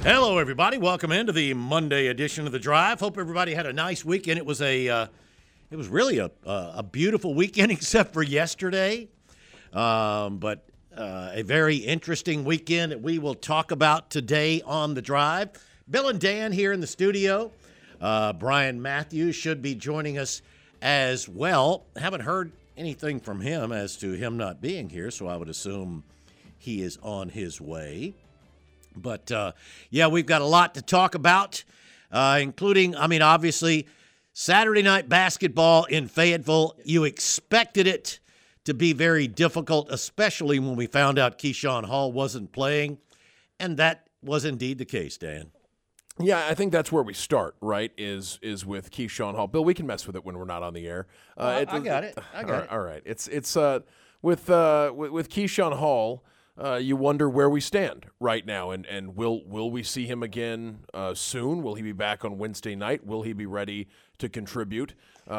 Hello, everybody. Welcome into the Monday edition of The Drive. Hope everybody had a nice weekend. It was really a beautiful weekend, except for yesterday. But a very interesting weekend that we will talk about today on The Drive. Bill and Dan here in the studio. Brian Matthews should be joining us as well. Haven't heard anything from him as to him not being here, so I would assume he is on his way. But, we've got a lot to talk about, including, obviously, Saturday night basketball in Fayetteville. You expected it to be very difficult, especially when we found out Keyshawn Hall wasn't playing, and that was indeed the case, Dan. Yeah, I think that's where we start, right, is with Keyshawn Hall. Bill, we can mess with it when we're not on the air. I got it. All right. It's with Keyshawn Hall, you wonder where we stand right now, and will we see him again soon? Will he be back on Wednesday night? Will he be ready to contribute?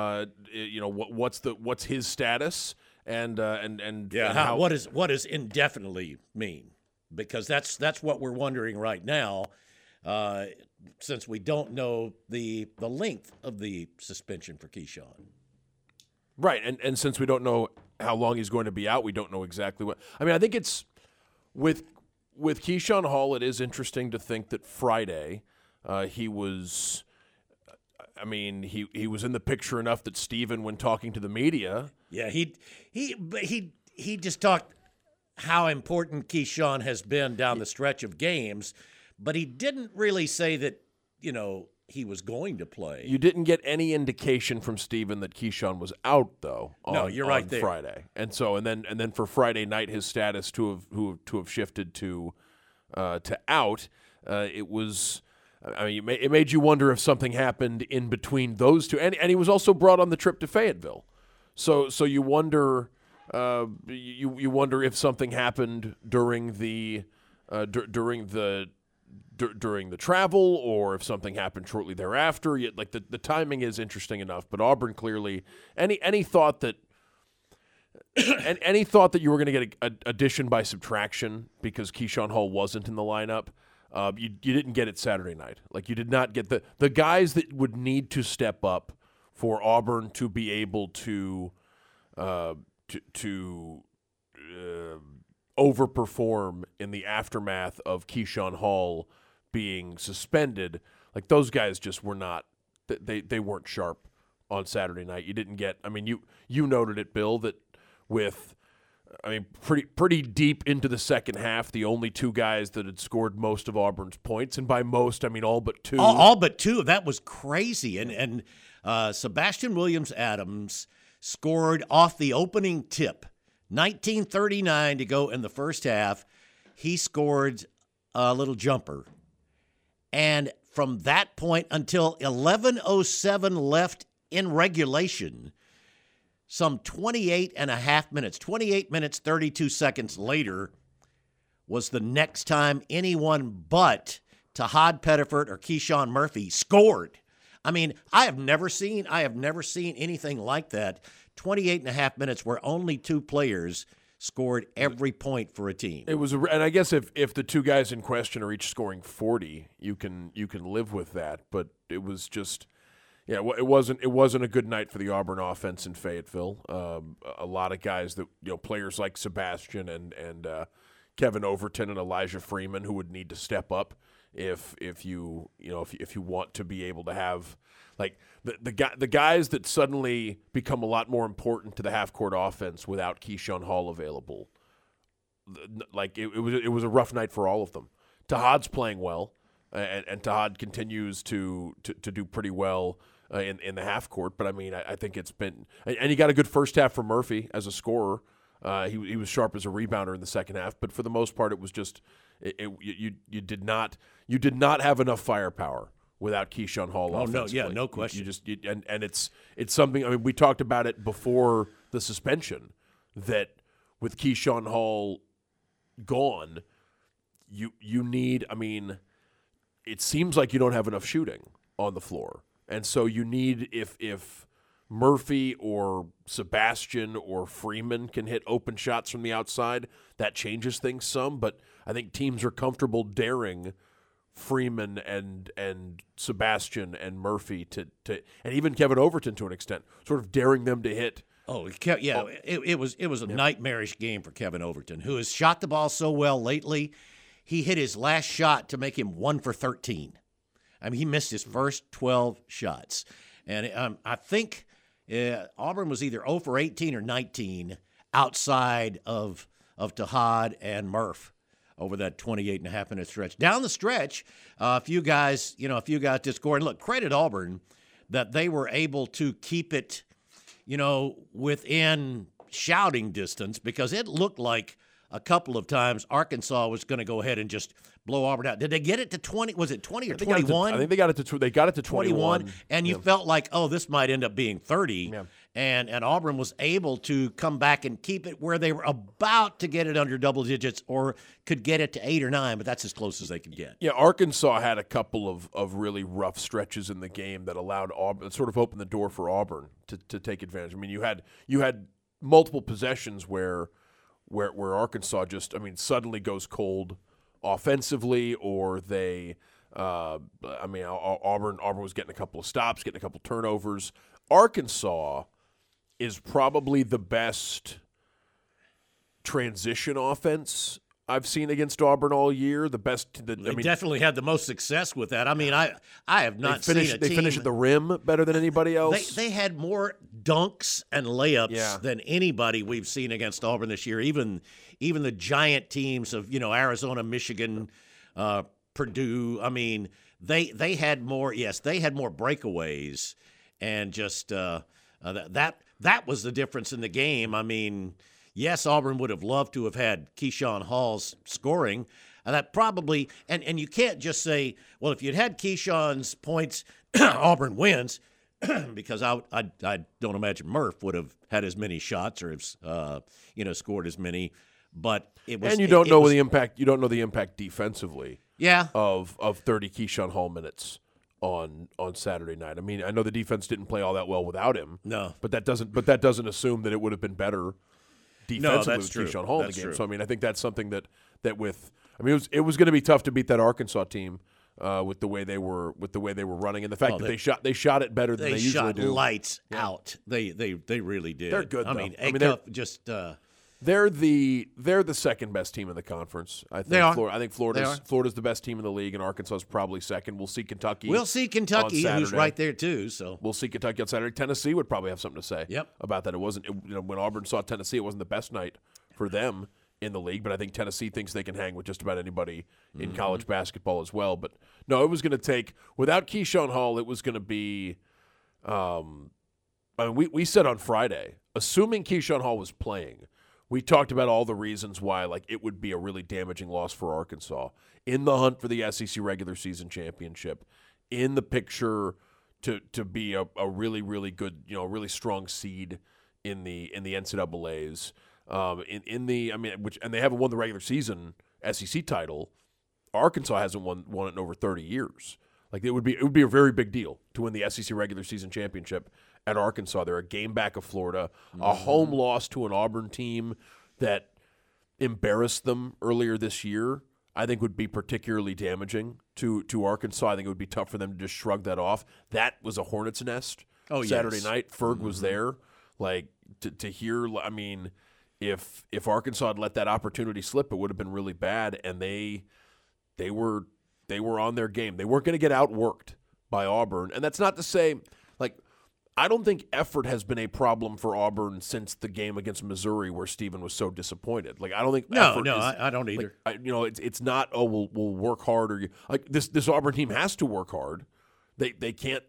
What's his status? And what does indefinitely mean? Because that's what we're wondering right now, since we don't know the length of the suspension for Keyshawn. Right, and since we don't know how long he's going to be out, we don't know exactly what. I think it's. With Keyshawn Hall, it is interesting to think that Friday he was in the picture enough that Steven, when talking to the media. Yeah, he just talked how important Keyshawn has been down the stretch of games, but he didn't really say that, he was going to play. You didn't get any indication from Steven that Keyshawn was out, though. No, you're right there. Friday, and then for Friday night, his status to have shifted to out. It was. It made you wonder if something happened in between those two, and he was also brought on the trip to Fayetteville, so you wonder. You wonder if something happened during the travel, or if something happened shortly thereafter. Yet, the timing is interesting enough. But Auburn clearly, any thought that any thought that you were going to get addition by subtraction because Keyshawn Hall wasn't in the lineup, you didn't get it Saturday night. You did not get the guys that would need to step up for Auburn to be able to overperform in the aftermath of Keyshawn Hall being suspended. Those guys just were not. They weren't sharp on Saturday night. You didn't get. You noted it, Bill, that with. Pretty deep into the second half, the only two guys that had scored most of Auburn's points, and by most, all but two. All but two. That was crazy. And Sebastian Williams-Adams scored off the opening tip. 19:39 to go in the first half. He scored a little jumper. And from that point until 11:07 left in regulation, some 28 minutes, 32 seconds later, was the next time anyone but Tahad Pettiford or Keyshawn Murphy scored. I have never seen anything like that. 28.5 minutes where only two players scored every point for a team. It was, and I guess if the two guys in question are each scoring 40, you can live with that. But it was just, it wasn't a good night for the Auburn offense in Fayetteville. A lot of guys that players like Sebastian and Kevin Overton and Elijah Freeman who would need to step up if you want to be able to have the guys that suddenly become a lot more important to the half court offense without Keyshawn Hall available. It was a rough night for all of them. Tahad's playing well, and Tahad continues to do pretty well in the half court. But I think it's been, and you got a good first half for Murphy as a scorer. He was sharp as a rebounder in the second half, but for the most part, it was just you did not have enough firepower without Keyshawn Hall. Oh no, yeah, no question. And it's something. We talked about it before the suspension that with Keyshawn Hall gone, you need. It seems like you don't have enough shooting on the floor, and so you need if Murphy or Sebastian or Freeman can hit open shots from the outside, that changes things some. But I think teams are comfortable daring Freeman and Sebastian and Murphy to and even Kevin Overton to an extent, sort of daring them to hit. Oh, yeah, it was a nightmarish game for Kevin Overton, who has shot the ball so well lately. He hit his last shot to make him 1 for 13. I mean, he missed his first 12 shots. And I think Auburn was either 0 for 18 or 19 outside of Tahad and Murph over that 28.5-minute stretch. Down the stretch, a few guys did score. And look, credit Auburn that they were able to keep it, within shouting distance, because it looked like a couple of times Arkansas was going to go ahead and just blow Auburn out. Did they get it to 20? Was it 20 or 21? I think they got it to 21. And you felt like, this might end up being 30. Yeah. And Auburn was able to come back and keep it where they were about to get it under double digits or could get it to 8 or 9, but that's as close as they could get. Yeah, Arkansas had a couple of really rough stretches in the game that allowed Auburn, sort of opened the door for Auburn to take advantage. I mean, you had multiple possessions where Arkansas just, suddenly goes cold offensively, or they, Auburn was getting a couple of stops, getting a couple of turnovers. Arkansas is probably the best transition offense I've seen against Auburn all year. They definitely had the most success with that. I mean, I have not seen a team. They finished at the rim better than anybody else. They had more dunks and layups than anybody we've seen against Auburn this year. Even the giant teams of Arizona, Michigan, Purdue. I mean, they had more. Yes, they had more breakaways, and just that was the difference in the game. I mean. Yes, Auburn would have loved to have had Keyshawn Hall's scoring. That probably – and you can't just say, well, if you'd had Keyshawn's points, Auburn wins, because I don't imagine Murph would have had as many shots or have scored as many. But it was – and you don't know the impact. You don't know the impact defensively. Yeah. Of 30 Keyshawn Hall minutes on Saturday night. I mean, I know the defense didn't play all that well without him. No. But that doesn't assume that it would have been better defensively with Keyshawn Hall in the game. True. So I think that's something that it was going to be tough to beat that Arkansas team with the way they were running, and the fact that they shot it better than they usually do. They shot lights out. They really did. They're good. They're they're the second best team in the conference. I think they are. I think Florida's the best team in the league, and Arkansas is probably second. We'll see Kentucky. Who's right there too. So we'll see Kentucky on Saturday. Tennessee would probably have something to say about that. It wasn't when Auburn saw Tennessee, it wasn't the best night for them in the league, but I think Tennessee thinks they can hang with just about anybody in college basketball as well. But no, it was going to take without Keyshawn Hall. It was going to be. We said on Friday, assuming Keyshawn Hall was playing. We talked about all the reasons why it would be a really damaging loss for Arkansas in the hunt for the SEC regular season championship, in the picture to be a really, really good, really strong seed in the NCAAs. And they haven't won the regular season SEC title. Arkansas hasn't won it in over 30 years. It would be a very big deal to win the SEC regular season championship at Arkansas. They're a game back of Florida, a home loss to an Auburn team that embarrassed them earlier this year, I think would be particularly damaging to Arkansas. I think it would be tough for them to just shrug that off. That was a hornet's nest Saturday night. Ferg was there. To hear, if Arkansas had let that opportunity slip, it would have been really bad, and they were on their game. They weren't going to get outworked by Auburn, and that's not to say I don't think effort has been a problem for Auburn since the game against Missouri, where Stephen was so disappointed. I don't think I don't either. It's not. We'll work hard, or this Auburn team has to work hard. They can't.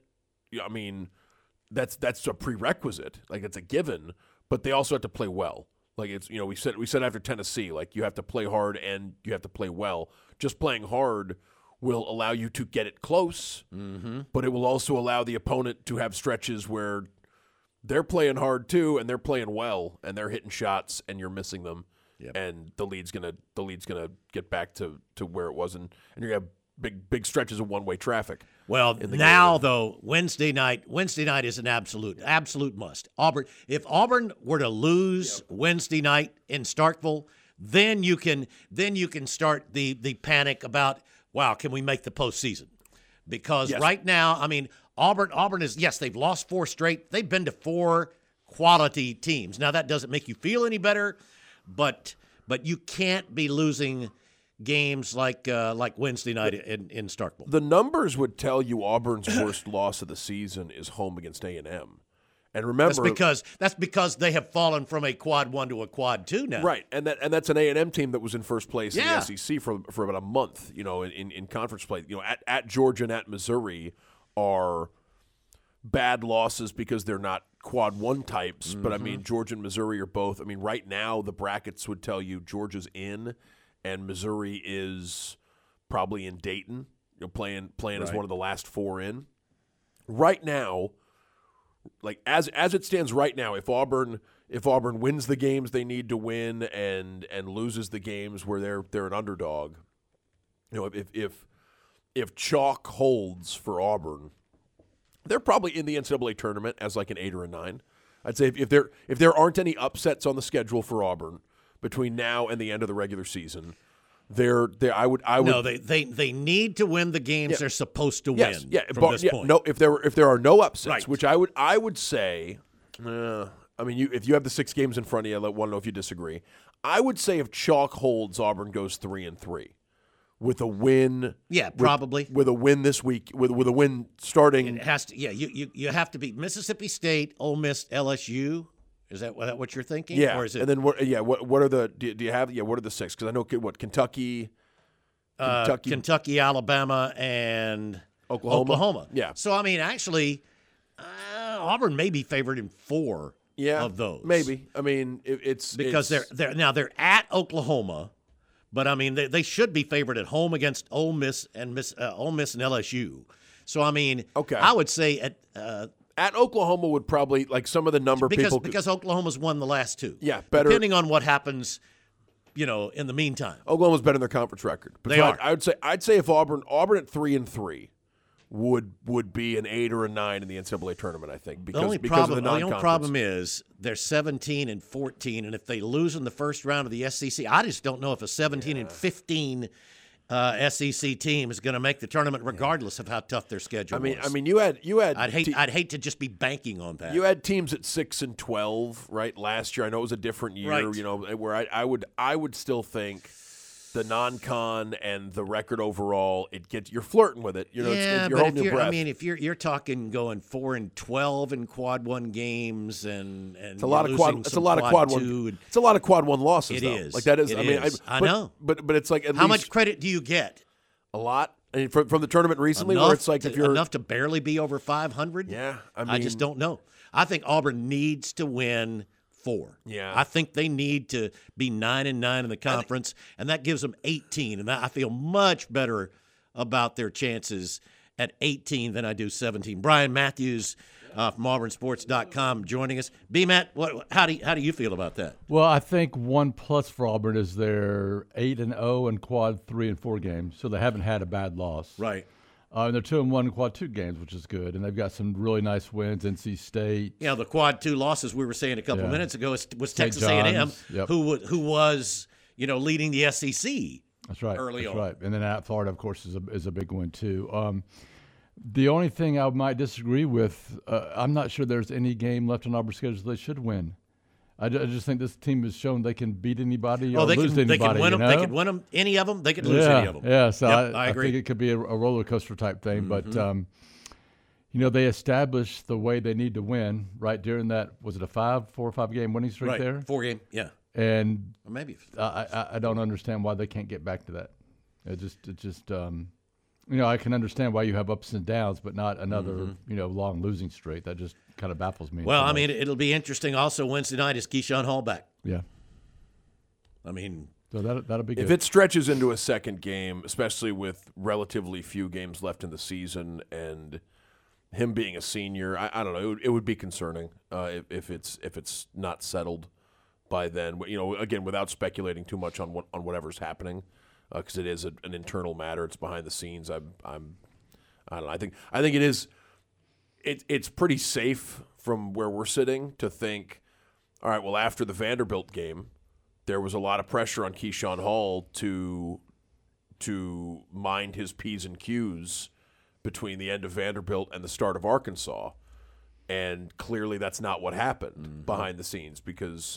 That's a prerequisite. It's a given, but they also have to play well. We said after Tennessee, you have to play hard and you have to play well. Just playing hard will allow you to get it close, but it will also allow the opponent to have stretches where they're playing hard too, and they're playing well, and they're hitting shots, and you're missing them, and the lead's gonna get back to where it was, and you're gonna have big stretches of one-way traffic. Well, now though, Wednesday night is an absolute must. If Auburn were to lose Wednesday night in Starkville, then you can start the panic about, wow, can we make the postseason? Because Yes. right now, I mean, Auburn is, yes, they've lost 4 straight. They've been to 4 quality teams. Now, that doesn't make you feel any better, but you can't be losing games like Wednesday night in Starkville. The numbers would tell you Auburn's worst loss of the season is home against A&M. And remember, that's because they have fallen from a quad 1 to a quad 2 now. right? And that's an A&M team that was in first place in Yeah. the SEC for about a month. In conference play. At Georgia and at Missouri are bad losses because they're not quad 1 types. But I mean, Georgia and Missouri are both. I mean, right now the brackets would tell you Georgia's in, and Missouri is probably in Dayton. Playing as one of the last 4 in. Right now. Like as it stands right now, if Auburn wins the games they need to win and loses the games where they're an underdog, if chalk holds for Auburn, they're probably in the NCAA tournament as like an 8 or a 9. I'd say if there aren't any upsets on the schedule for Auburn between now and the end of the regular season, I would No, they need to win the games they're supposed to win. From this point. No, if there are no upsets, Right. which I would say, I mean, if you have the 6 games in front of you, I want to know if you disagree. I would say if chalk holds, Auburn goes 3-3 with a win. Yeah, probably with a win this week. With a win starting. It has to. Yeah, you have to beat Mississippi State, Ole Miss, LSU. Is that what you're thinking? Yeah, Or is it, and then what are the? Do you have? Yeah, what are the 6? Because I know Kentucky, Alabama, and Oklahoma. Yeah. So I mean, actually, Auburn may be favored in 4 of those. Maybe. I mean, it's because they're at Oklahoma, but I mean they should be favored at home against Ole Miss and LSU. So I mean, okay. I would say at Oklahoma would probably, like, some of the number people because Oklahoma's won the last 2. Yeah, better depending on what happens, in the meantime. Oklahoma's better in their conference record. But They are. I'd say if Auburn at 3-3 would be an 8 or a 9 in the NCAA tournament. I think because of the non-conference. The only problem is they're 17-14, and if they lose in the first round of the SEC, I just don't know if a 17-15 SEC team is going to make the tournament, regardless of how tough their schedule was. I mean, you had. I'd hate to just be banking on that. You had teams at 6-12, right? Last year, I know it was a different year. Right. Where I would still think the non-con and the record overall, you're flirting with it. You're holding your breath. I mean, if you're talking going 4-12 in quad 1 games and it's a lot of quad. It's a lot of quad 1. It's a lot of quad 1 losses. It is. Like that is. It I mean, is. I know. But it's like how much credit do you get? A lot. I mean, from the tournament recently, Enough where it's like if you're enough to barely be over 500. Yeah, I just don't know. I think Auburn needs to win 4. Yeah. I think they need to be 9-9 in the conference, and that gives them 18. And I feel much better about their chances at 18 than I do 17. Brian Matthews from auburnsports.com joining us. B-Matt, how do you feel about that? Well, I think 1+ for Auburn is they're 8-0 in quad 3 and 4 games, so they haven't had a bad loss. Right. And they're 2-1 in quad 2 games, which is good. And they've got some really nice wins. NC State. Yeah, the quad 2 losses we were saying a couple of minutes ago was Texas St. A&M, John's, yep. who was leading the SEC. That's right. Early on. Right. And then at Florida, of course, is a big win too. The only thing I might disagree with, I'm not sure there's any game left on Auburn's schedule they should win. I just think this team has shown they can beat anybody or lose to anybody. They can win them. They could win them, any of them. They could lose any of them. Yeah, so I agree. I think it could be a roller coaster type thing. Mm-hmm. But, they established the way they need to win right during that, was it a 4 or 5 game winning streak there? 4 game, yeah. And or maybe I don't understand why they can't get back to that. It just I can understand why you have ups and downs, but not another, long losing streak. That just kind of baffles me. Well, I mean, it'll be interesting also Wednesday night is Keyshawn Hall back. Yeah. I mean, so that'll be good. If it stretches into a second game, especially with relatively few games left in the season and him being a senior, I don't know. It would be concerning if it's not settled by then. Again, without speculating too much on whatever's happening. Because it is an internal matter, it's behind the scenes. I don't know. I think it is. It's pretty safe from where we're sitting to think, all right. Well, after the Vanderbilt game, there was a lot of pressure on Keyshawn Hall to to mind his P's and Q's between the end of Vanderbilt and the start of Arkansas. And clearly that's not what happened behind the scenes because,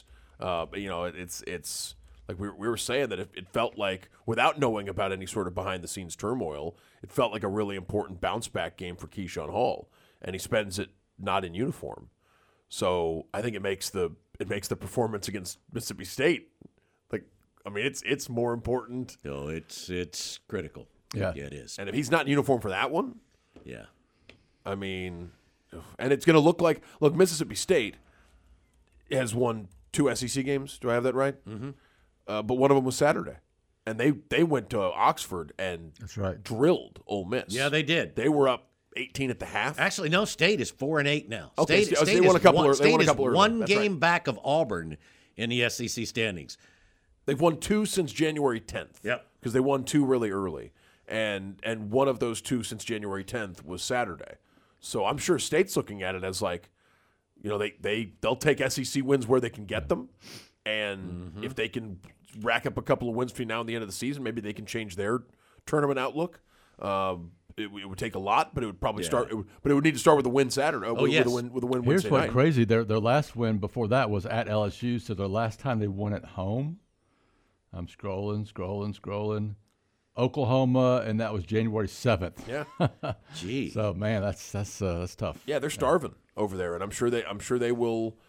it's like we were saying that it felt like, without knowing about any sort of behind-the-scenes turmoil, it felt like a really important bounce-back game for Keyshawn Hall, and he spends it not in uniform. So I think it makes the performance against Mississippi State, it's more important. No, it's critical. Yeah. It is. And if he's not in uniform for that one, Yeah. I mean, and it's going to look like, Mississippi State has won 2 SEC games. Do I have that right? Mm-hmm. But one of them was Saturday. And they went to Oxford and That's right. drilled Ole Miss. Yeah, they did. They were up 18 at the half. Actually, no. State is 4-8 now. Okay, State, so State they won a couple. State They won a is couple early. one That's game right. back of Auburn in the SEC standings. They've won 2 since January 10th. Yep. Because they won 2 really early. And one of those 2 since January 10th was Saturday. So I'm sure State's looking at it as like, they'll take SEC wins where they can get them. And if they can rack up a couple of wins between now and the end of the season, maybe they can change their tournament outlook. It would take a lot, but it would probably start. But it would need to start with a win Saturday. Yes. With a win Here's Wednesday what's night. crazy. Their last win before that was at LSU, so their last time they won at home. I'm scrolling. Oklahoma, and that was January 7th. Yeah, Gee. So man, that's tough. yeah, they're starving over there, and I'm sure they will.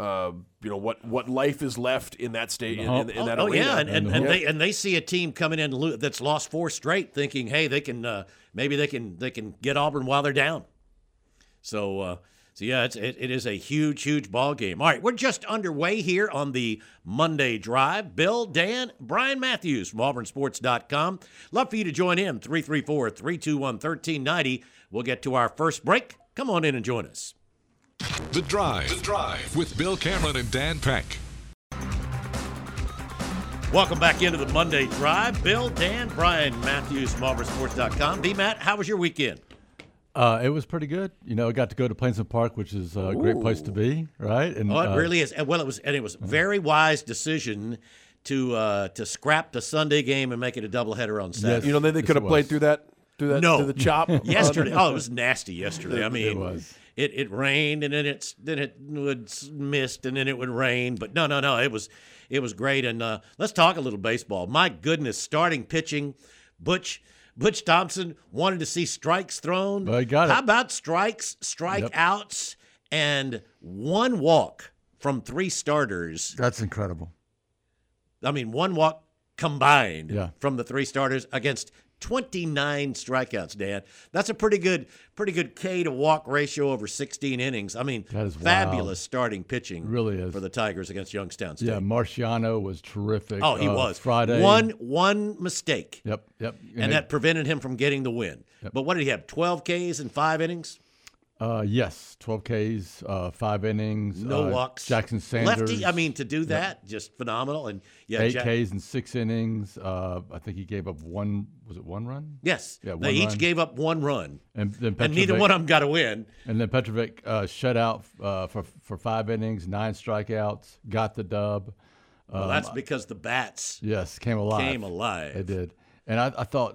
What life is left in that state in that Oh arena. yeah, and they see a team coming in that's lost 4 straight, thinking, hey, they can maybe they can get Auburn while they're down. So yeah, it is a huge ball game. All right, we're just underway here on the Monday Drive. Bill, Dan, Brian Matthews from AuburnSports.com. Love for you to join in 334-321-1390. We'll get to our first break. Come on in and join us. The Drive with Bill Cameron and Dan Peck. Welcome back into the Monday Drive. Bill, Dan, Brian Matthews from AuburnSports.com. B-Matt, how was your weekend? It was pretty good. I got to go to Plainsman Park, which is a great place to be, right? And Oh, it really is. Well, it was a very wise decision to scrap the Sunday game and make it a doubleheader on Saturday. Yes. They could have played through that. No. To the chop Yesterday, it was nasty yesterday. I mean, it was. It rained and then it would mist and then it would rain. But no, it was great. And let's talk a little baseball. My goodness, starting pitching, Butch Thompson wanted to see strikes thrown. Well, he got it. How about strikeouts, and 1 walk from 3 starters? That's incredible. I mean, 1 walk combined from the 3 starters against 29 strikeouts, Dan. That's a pretty good K to walk ratio over 16 innings. I mean, that is fabulous wild. Starting pitching. It really is. For the Tigers against Youngstown State. Yeah, Marciano was terrific. Oh, he was. Friday. One mistake. Yep. And that prevented him from getting the win. Yep. But what did he have, 12 Ks in 5 innings? Yes, 12 Ks, 5 innings. No walks. Jackson Sanders. Lefty, I mean, to do that, just phenomenal. And 8 Ks in 6 innings. I think he gave up 1 run? Yes. Yeah, they each gave up 1 run. And then and neither one of them got a win. And then Petrovic shut out for 5 innings, 9 strikeouts, got the dub. Well, that's because the bats came alive. They did. And I thought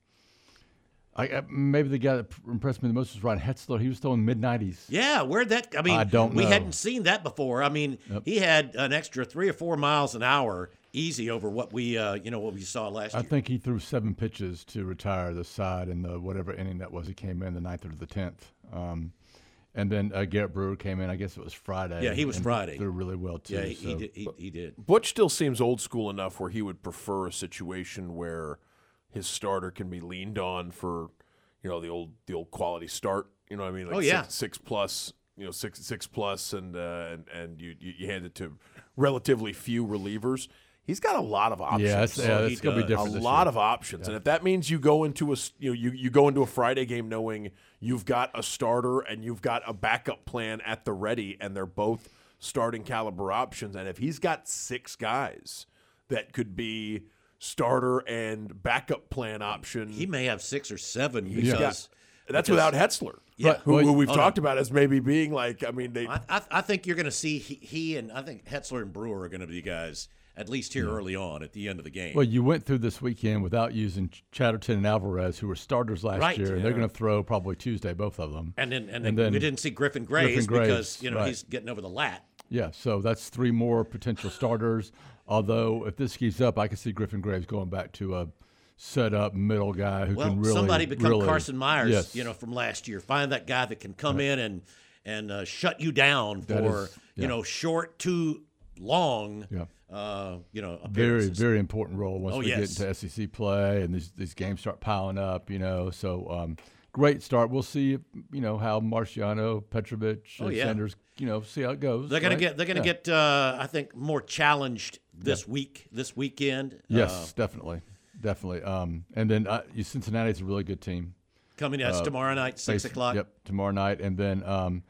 maybe the guy that impressed me the most was Ryan Hetzler. He was throwing mid-90s. Yeah, where'd that – I mean, I don't know. We hadn't seen that before. I mean, he had an extra 3 or 4 miles an hour easy over what we what we saw last year. I think he threw 7 pitches to retire the side in the whatever inning that was. He came in the 9th or the 10th. And then Garrett Brewer came in. I guess it was Friday. Yeah, he was and Friday. Threw really well, too. Yeah, he did. Butch still seems old school enough where he would prefer a situation where his starter can be leaned on for, the old quality start. You know what I mean? Like 6 plus, 6 plus, and you hand it to relatively few relievers. He's got a lot of options. Yeah, it's going to be different. A lot of options, and if that means you go into you go into a Friday game knowing you've got a starter and you've got a backup plan at the ready, and they're both starting caliber options, and if he's got 6 guys that could be starter and backup plan option, He may have 6 or 7 that's without Hetzler. Yeah. who we've talked about as maybe being like, I mean, I think you're going to see he and I think Hetzler and Brewer are going to be guys at least here early on at the end of the game. Well, you went through this weekend without using Chatterton and Alvarez, who were starters last year, and they're going to throw probably Tuesday, both of them. And then we didn't see Griffin Graves because he's getting over the lat. Yeah, so that's 3 more potential starters. Although if this keeps up, I can see Griffin Graves going back to a set-up middle guy who can really somebody become Carson Myers, yes. From last year. Find that guy that can come in and shut you down for short to long. Yeah. Very, very important role once we get yes. into SEC play and these games start piling up. So great start. We'll see. How Marciano, Petrovic, Sanders. See how it goes. They're gonna get. I think more challenged this weekend. Yes, definitely. And then Cincinnati's a really good team. Coming at us tomorrow night, 6 o'clock. Yep, tomorrow night, and then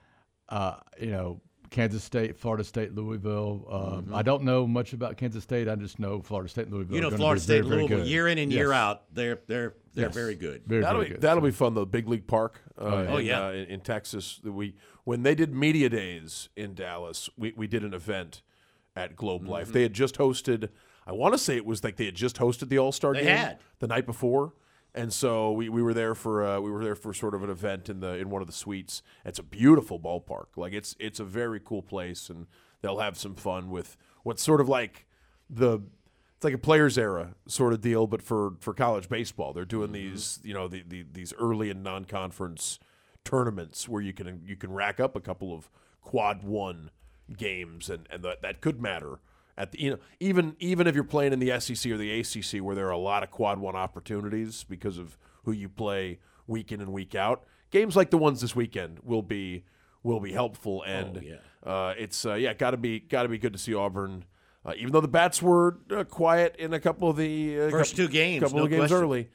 Kansas State, Florida State, Louisville. I don't know much about Kansas State. I just know Florida State and Louisville. Florida State and Louisville, good. year in and year out, they're very good. That'll be fun. The Big League Park. In Texas. When they did media days in Dallas, we did an event at Globe Life. They had just hosted. I want to say it was like they had just hosted the All-Star game the night before. And so we were there for sort of an event in one of the suites. It's a beautiful ballpark. Like it's a very cool place, and they'll have some fun with what's sort of like it's like a Players Era sort of deal, but for college baseball. They're doing these these early and non-conference tournaments where you can rack up a couple of quad one games, and that could matter. At the, even if you're playing in the SEC or the ACC, where there are a lot of quad one opportunities because of who you play week in and week out, games like the ones this weekend will be helpful. And it's got to be good to see Auburn, even though the bats were quiet in a couple of the first 2 games, couple of games early.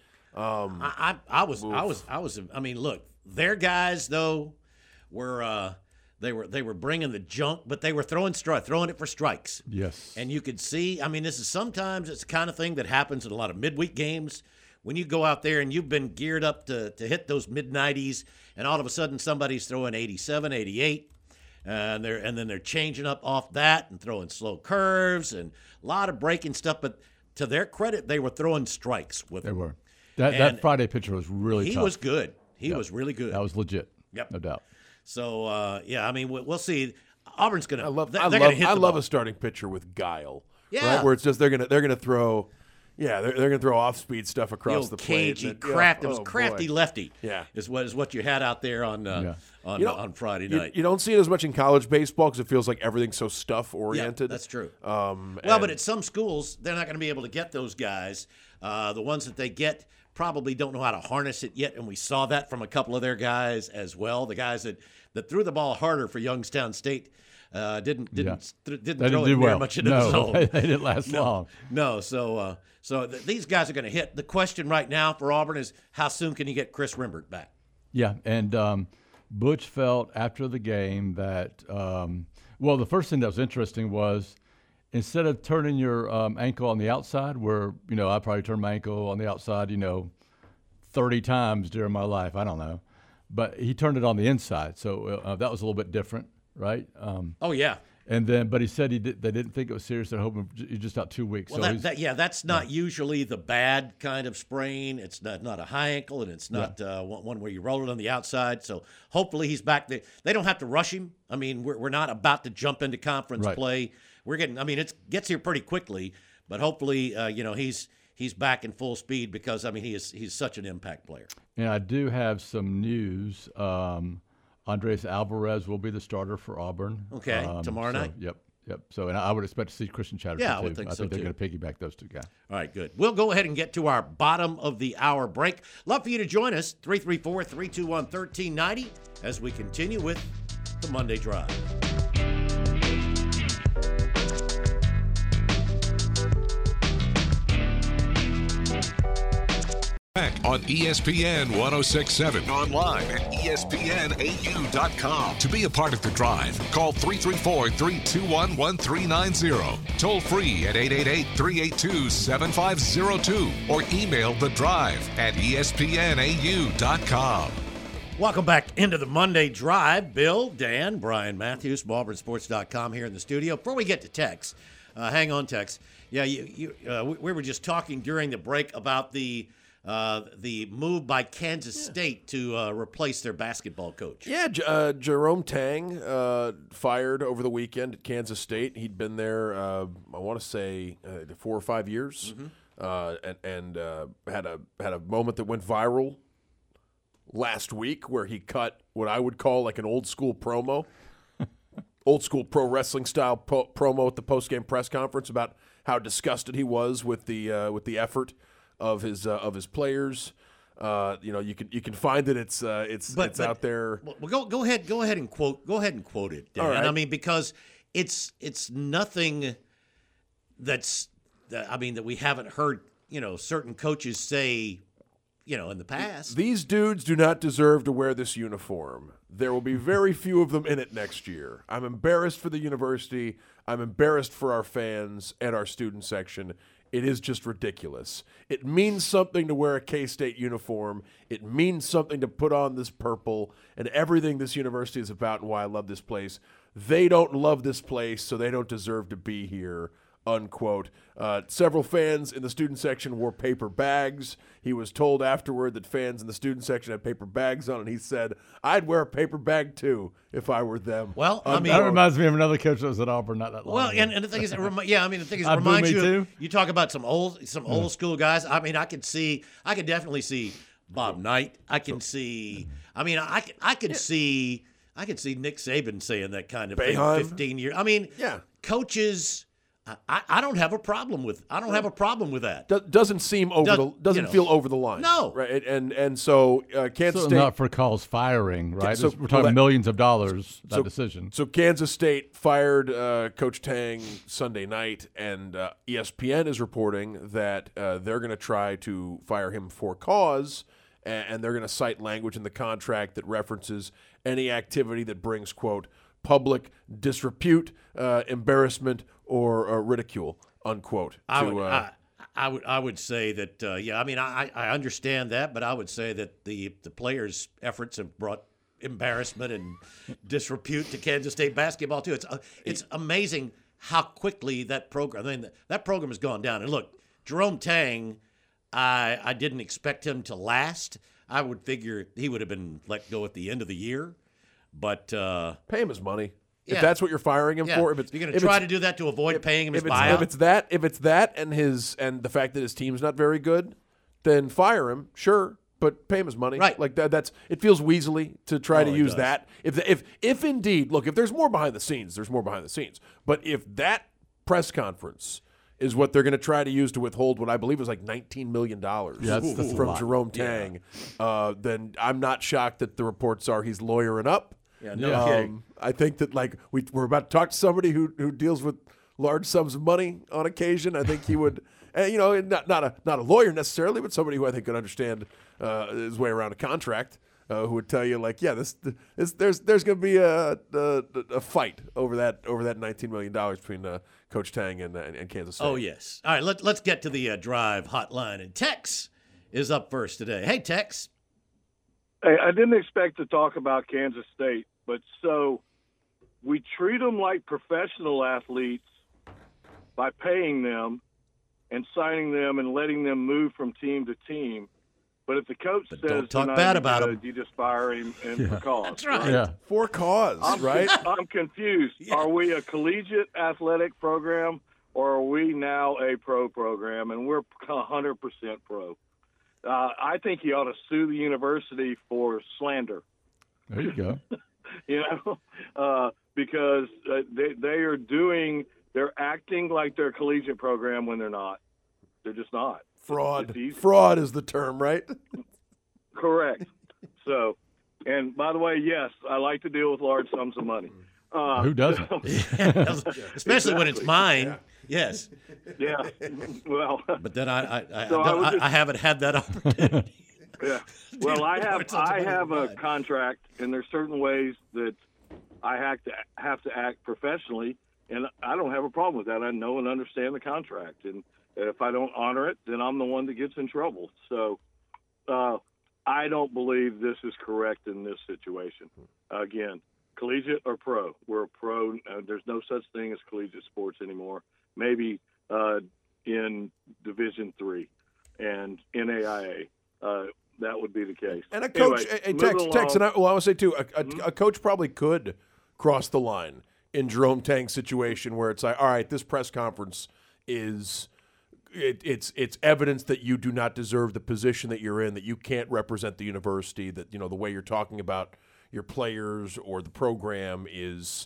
I mean, look, their guys though were. They were bringing the junk, but they were throwing it for strikes. Yes. And you could see, I mean, it's the kind of thing that happens in a lot of midweek games when you go out there and you've been geared up to hit those mid-90s, and all of a sudden somebody's throwing 87, 88, and then they're changing up off that and throwing slow curves and a lot of breaking stuff. But to their credit, they were throwing strikes with them. They were. That Friday pitcher was really tough. He was good. He was really good. That was legit. Yep. No doubt. So I mean, we'll see. Auburn's gonna. I love a starting pitcher with guile. Yeah. Right? Where it's just they're gonna throw. Yeah, they're gonna throw off speed stuff across the plate. Cagey, crafty lefty. Yeah, is what you had out there on Friday night. You don't see it as much in college baseball because it feels like everything's so stuff oriented. Yeah, that's true. But at some schools they're not going to be able to get those guys. The ones that they get probably don't know how to harness it yet, and we saw that from a couple of their guys as well. The guys that threw the ball harder for Youngstown State didn't throw it very much into the zone. They didn't last long. No, so these guys are going to hit. The question right now for Auburn is how soon can you get Chris Rembert back? Yeah, and Butch felt after the game that the first thing that was interesting was instead of turning your ankle on the outside, where I probably turned my ankle on the outside 30 times during my life, I don't know, but he turned it on the inside, so that was a little bit different, right? And then, but he said they didn't think it was serious. They're hoping he's just out 2 weeks. Well, that's not usually the bad kind of sprain. It's not a high ankle, and it's not one where you roll it on the outside. So hopefully he's back. They don't have to rush him. I mean, we're not about to jump into conference play. We're getting. I mean, it gets here pretty quickly, but hopefully, he's back in full speed because I mean he's such an impact player. And I do have some news. Andres Alvarez will be the starter for Auburn. Okay, tomorrow night? Yep. So, and I would expect to see Christian Chatterton, too. I would think so, they're going to piggyback those two guys. All right, good. We'll go ahead and get to our bottom of the hour break. Love for you to join us, 334-321-1390, as we continue with the Monday Drive. Back on ESPN 106.7. Online at ESPNAU.com. To be a part of the drive, call 334-321-1390. Toll free at 888-382-7502. Or email the drive at ESPNAU.com. Welcome back into the Monday Drive. Bill, Dan, Brian Matthews, AuburnSports.com here in the studio. Before we get to text, Hang on, Tex. Yeah, we were just talking during the break about the move by Kansas State to replace their basketball coach. Yeah, Jerome Tang fired over the weekend at Kansas State. He'd been there, I want to say, 4 or 5 years, and had a moment that went viral last week where he cut what I would call like an old school promo, old school pro wrestling style promo at the post game press conference about how disgusted he was with the effort of his players. You can find that it's out there. Well, go ahead and quote it, Dan. All right. I mean, because it's nothing that we haven't heard, certain coaches say, in the past. These dudes do not deserve to wear this uniform. There will be very few of them in it next year. I'm embarrassed for the university. I'm embarrassed for our fans and our student section. It is just ridiculous. It means something to wear a K-State uniform. It means something to put on this purple and everything this university is about and why I love this place. They don't love this place, so they don't deserve to be here, unquote. Several fans in the student section wore paper bags. He was told afterward that fans in the student section had paper bags on, and he said, I'd wear a paper bag too if I were them. Well, that reminds me of another coach that was at Auburn not that long ago. Well, and the thing is, it reminds you. You talk about some old school guys. I mean, I could definitely see Bob Knight. I can see. I mean, I could see Nick Saban saying that kind of thing. 15 years. I mean, coaches. I don't have a problem with. I don't have a problem with that. Doesn't seem feel over the line. No, right? And so Kansas State, not for calls firing, right? So, we're talking millions of dollars. That decision. So Kansas State fired Coach Tang Sunday night, and ESPN is reporting that they're going to try to fire him for cause, and they're going to cite language in the contract that references any activity that brings, quote, public disrepute, embarrassment, or ridicule, unquote. I would say that I understand that, but I would say that the players' efforts have brought embarrassment and disrepute to Kansas State basketball too. It's amazing how quickly that program. I mean, that program has gone down. And look, Jerome Tang, I didn't expect him to last. I would figure he would have been let go at the end of the year, but pay him his money. Yeah. If that's what you're firing him for, you're going to try to do that to avoid paying him his buyout. If it's that and the fact that his team's not very good, then fire him, sure, but pay him his money. Right. Like that's it feels weaselly to try to use that. If indeed, look, if there's more behind the scenes, there's more behind the scenes. But if that press conference is what they're going to try to use to withhold what I believe was like $19 million that's from Jerome Tang, then I'm not shocked that the reports are he's lawyering up. Yeah, no kidding. I think that we're about to talk to somebody who deals with large sums of money on occasion. I think he would, not a lawyer necessarily, but somebody who I think could understand his way around a contract, who would tell you there's going to be a fight over that $19 million between Coach Tang and Kansas State. Oh yes. All right, let's get to the drive hotline, and Tex is up first today. Hey, Tex. Hey, I didn't expect to talk about Kansas State, but so we treat them like professional athletes by paying them and signing them and letting them move from team to team. But if the coach says don't talk bad about him, you just fire him for cause. That's right. Yeah. For cause, right? I'm confused. Yeah. Are we a collegiate athletic program or are we now a pro program? And we're 100% pro. I think he ought to sue the university for slander. There you go. Because they're acting like they're a collegiate program when they're not. They're just not. Fraud. Fraud is the term, right? Correct. So, and by the way, yes, I like to deal with large sums of money. Who doesn't? Especially when it's mine. Yeah. Yes. Yeah. Well. But then I haven't had that opportunity. Yeah. Well, I have a contract, and there's certain ways that I have to act professionally, and I don't have a problem with that. I know and understand the contract, and if I don't honor it, then I'm the one that gets in trouble. So I don't believe this is correct in this situation. Again, collegiate or pro? We're a pro. There's no such thing as collegiate sports anymore. maybe in Division III and NAIA. That would be the case. And a coach, anyway, Tex, and I would say too, a coach probably could cross the line in Jerome Tang's situation where it's like, all right, this press conference is it's evidence that you do not deserve the position that you're in, that you can't represent the university, that the way you're talking about your players or the program is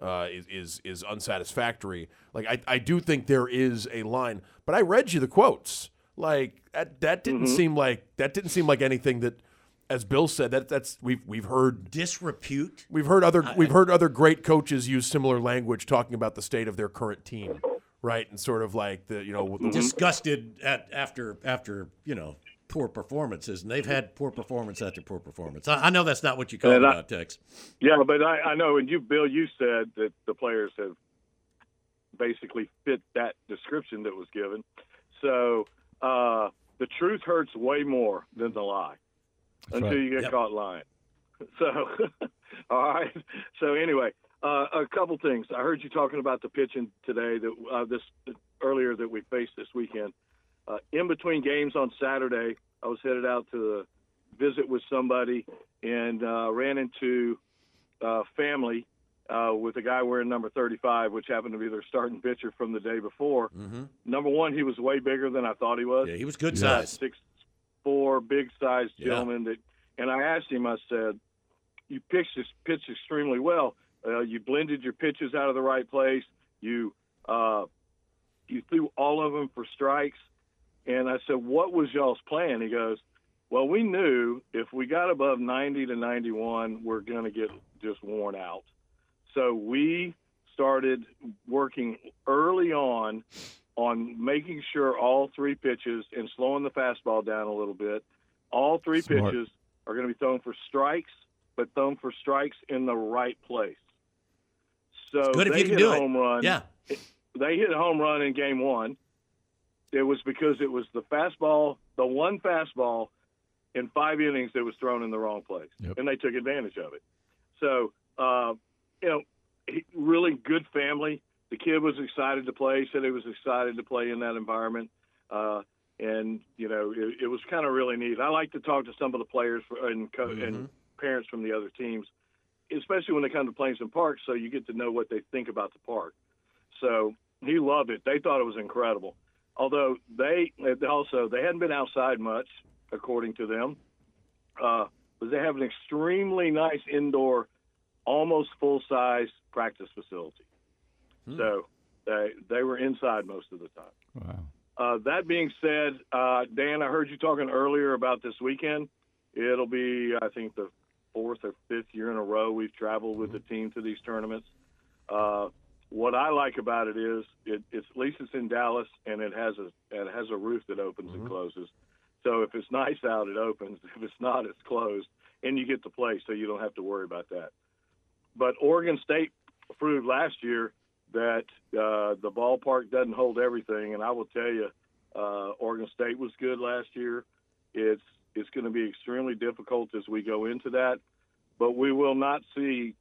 unsatisfactory. Like I do think there is a line, but I read you the quotes. Like that didn't seem like anything that, as Bill said, that's we've heard disrepute. We've heard other great coaches use similar language talking about the state of their current team, right? And sort of like disgusted after poor performances, and they've had poor performance after poor performance. I know that's not what you call it about Tex. Yeah, but I know, and Bill, you said that the players have basically fit that description that was given. So the truth hurts way more than the lie until you get caught lying. So, all right. So anyway, a couple things. I heard you talking about the pitching today earlier that we faced this weekend. In between games on Saturday, I was headed out to visit with somebody and ran into family with a guy wearing number 35, which happened to be their starting pitcher from the day before. Mm-hmm. Number one, he was way bigger than I thought he was. Yeah, he was good size. 6'4", big-sized gentleman. And I asked him, I said, you pitched extremely well. You blended your pitches out of the right place. You threw all of them for strikes. And I said, what was y'all's plan? He goes, well, we knew if we got above 90 to 91, we're going to get just worn out. So we started working early on making sure all three pitches and slowing the fastball down a little bit. All three pitches are going to be thrown for strikes, but thrown for strikes in the right place. So good they if you can hit do a home run. Yeah. They hit a home run in game one. It was because it was the one fastball in 5 innings that was thrown in the wrong place, and they took advantage of it. So, really good family. The kid was excited to play, said he was excited to play in that environment. And it was kind of really neat. I like to talk to some of the players and parents from the other teams, especially when they come to Plainsman Park, so you get to know what they think about the park. So he loved it. They thought it was incredible. Although they hadn't been outside much, according to them, but they have an extremely nice indoor, almost full-size practice facility. So they were inside most of the time. Wow. That being said, Dan, I heard you talking earlier about this weekend. It'll be, I think, the 4th or 5th year in a row we've traveled with the team to these tournaments. What I like about it is it's at least it's in Dallas, and it has a roof that opens and closes. So if it's nice out, it opens. If it's not, it's closed, and you get to play, so you don't have to worry about that. But Oregon State proved last year that the ballpark doesn't hold everything, and I will tell you, Oregon State was good last year. It's going to be extremely difficult as we go into that, but we will not see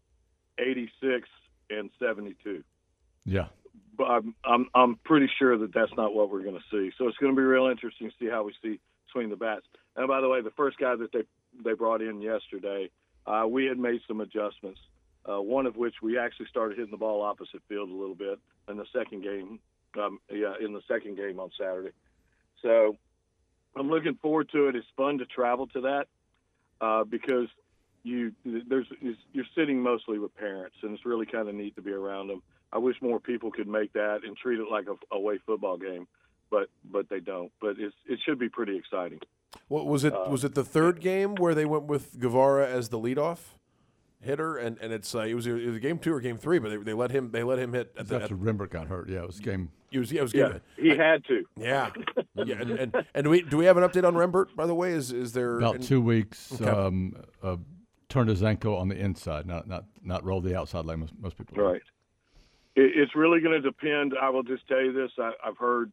86 and 72. Yeah. But I'm pretty sure that that's not what we're going to see. So it's going to be real interesting to see how we see swing the bats. And by the way, the first guy that they brought in yesterday, we had made some adjustments. One of which we actually started hitting the ball opposite field a little bit in the second game. In the second game on Saturday. So I'm looking forward to it. It's fun to travel to that because you're sitting mostly with parents, and it's really kind of neat to be around them. I wish more people could make that and treat it like a away football game, but they don't. But it should be pretty exciting. What was it? Was it the third game where they went with Guevara as the leadoff hitter, and it's it was either game 2 or game 3, but they let him hit at the. After Rembert got hurt, it was game. It was game. He had to. Yeah, yeah. And do we have an update on Rembert? By the way, is there about 2 weeks? Okay. Turned his ankle on the inside, not roll the outside like most people. Right. It's really going to depend. I will just tell you this: I've heard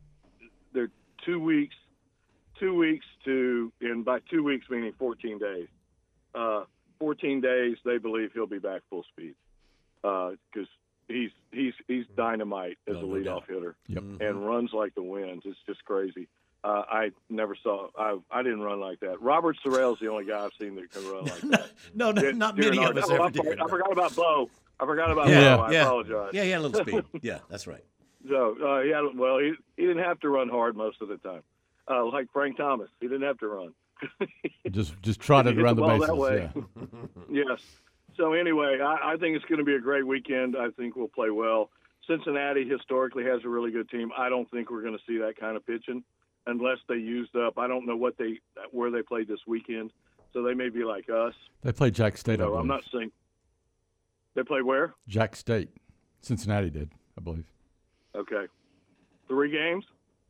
there 2 weeks. 2 weeks and by 2 weeks meaning 14 days. 14 days, they believe he'll be back full speed because he's dynamite as a No leadoff doubt. hitter, Yep. and runs like the wind. It's just crazy. I never saw. I didn't run like that. Robert Sorrell's the only guy I've seen that can run like that. No, not During many our- of us oh, ever I did. forgot about Bo. I Yeah, Bo. I yeah. apologize. Yeah, he had a little speed. Yeah, that's right. So he didn't have to run hard most of the time. Like Frank Thomas, he didn't have to run. Just trotted Hit around the the ball bases. that way. Yeah. Yes. So anyway, I think it's going to be a great weekend. I think we'll play well. Cincinnati historically has a really good team. I don't think we're going to see that kind of pitching unless they used up. I don't know where they played this weekend, so they may be like us. They played Jack State, I So believe. I'm not saying they played where. Jack State. Cincinnati did, I believe. Okay, 3 games.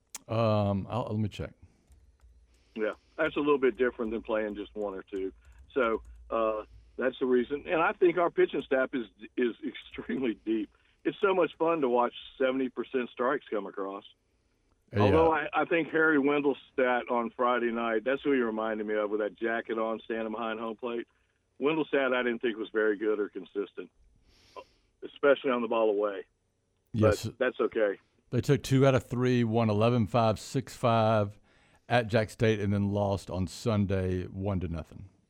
Let me check. Yeah, that's a little bit different than playing just 1 or 2. So that's the reason. And I think our pitching staff is extremely deep. It's so much fun to watch 70% strikes come across. Yeah. Although I think Harry Wendell's stat on Friday night, that's who he reminded me of with that jacket on, standing behind home plate. Wendell's stat I didn't think was very good or consistent, especially on the ball away. Yes, But that's okay. they took 2 out of 3, won 11-5, 6-5 at Jack State, and then lost on Sunday 1-0.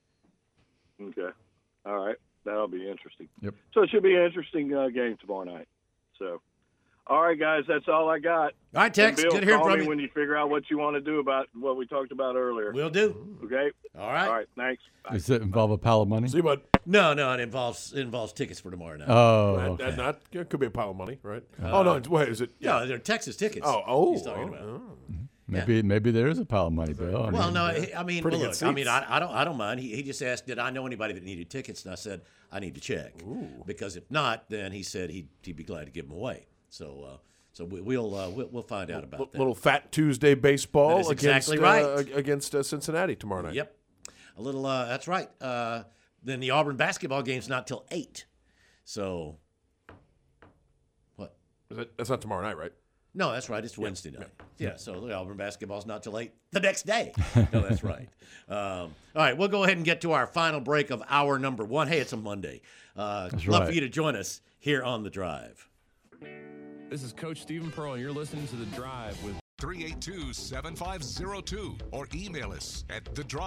Okay. All right. That'll be interesting. Yep. So it should be an interesting game tomorrow night. So, all right, guys, that's all I got. All right, Tex, And Bill, good hearing call from me you. when you figure out what you want to do about what we talked about earlier. Will do. Okay? All right. All right, thanks. Bye. Does it involve a pile of money? See, but No, it involves tickets for tomorrow night. Oh, that okay. not it could be a pile of money, right? Oh no, wait, is it? No, they're Texas tickets. Oh, he's talking about. Maybe there is a pile of money, Bill. I Well, mean, no, I mean, Pretty look, good I mean, seats. I don't mind. He just asked, did I know anybody that needed tickets? And I said, I need to check because if not, then he said he'd be glad to give them away. So we'll find out about that. Little Fat Tuesday baseball That is against exactly right. against Cincinnati tomorrow night. Yep, a little. That's right. Then the Auburn basketball game's not till 8. So what? That's not tomorrow night, right? No, that's right. It's Wednesday night. Yeah, so the Auburn basketball's not till 8 the next day. No, that's right. All right, we'll go ahead and get to our final break of hour number 1. Hey, it's a Monday. Love right. for you to join us here on The Drive. This is Coach Stephen Pearl, and you're listening to The Drive with 382-7502 or email us at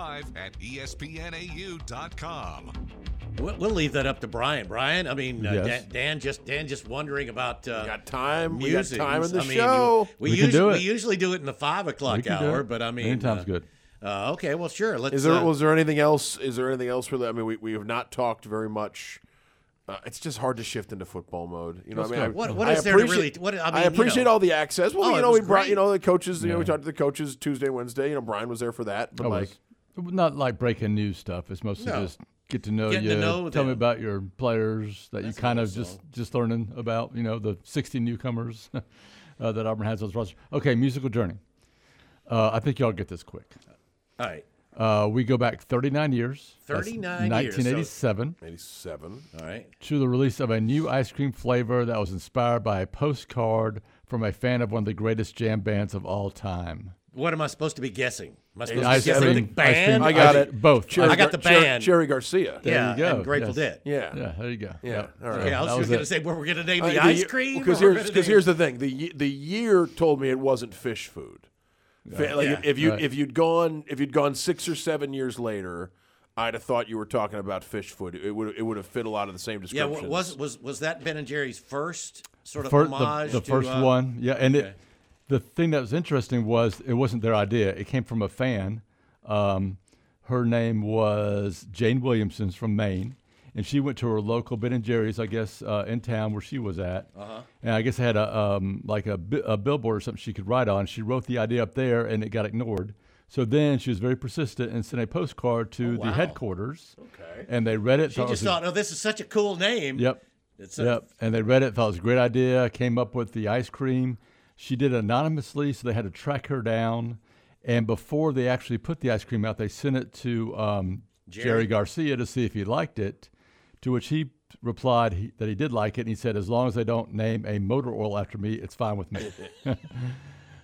thedrive@espnau.com. We'll leave that up to Brian. Brian, I mean, Yes. Dan just wondering about We got time. music. We got time in the I mean, show. We We can do usually, it. we usually do it in the 5 o'clock We can do hour, it. but I mean, Anytime's good. Okay, well, sure. Let's. Was there anything else? Is there anything else for that? I mean, we have not talked very much. It's just hard to shift into football mode. You know, Let's I mean, go. What I is there to appreciate- really? What I mean, I appreciate all the access. Well, Oh, you it know, was we brought great. the coaches. You know, we Yeah. talked to the coaches Tuesday, Wednesday. You know, Brian was there for that. But I like, was not like breaking news stuff. It's mostly No. just get to know Getting you. to know Tell me them. about your players that That's you kind a of good just learning about. You know, the 60 newcomers that Auburn has on its roster. Okay, musical journey. I think y'all get this quick. All right. We go back 39 years. That's 39 years, so- 1987. 87. All right. To the release of a new ice cream flavor that was inspired by a postcard from a fan of one of the greatest jam bands of all time. What am I supposed to be guessing? Am I supposed Ice to be guessing cream- the ice cream- band? I got I- it. both. Cherry I got the band. Cherry Garcia. There Yeah, you go. and Grateful Yes. Dead. Yeah. Yeah, there you go. Yeah. Yep. All right. Okay, I was That just was going to it. say, well, we're going to name the ice cream. Because or we're gonna here's name- the thing. The year told me it wasn't fish food. Like Yeah. if Right. you'd gone 6 or 7 years later, I'd have thought you were talking about fish food. It would have fit a lot of the same Yeah, descriptions. was that Ben and Jerry's first sort of Fir- homage the to, first one, yeah, and okay. the thing that was interesting was it wasn't their idea. It came from a fan. Her name was Jane Williamson from Maine, and she went to her local Ben and Jerry's, I guess, in town where she was at. And I guess they had a billboard or something she could write on. She wrote the idea up there, and it got ignored. So then she was very persistent and sent a postcard to wow. the headquarters. Okay. And they read it. She just thought, oh, this is such a cool name. Yep. It's Yep. And they read it, thought it was a great idea, came up with the ice cream. She did it anonymously, so they had to track her down. And before they actually put the ice cream out, they sent it to Jerry Garcia to see if he liked it, to which he replied that he did like it. And he said, as long as they don't name a motor oil after me, it's fine with me.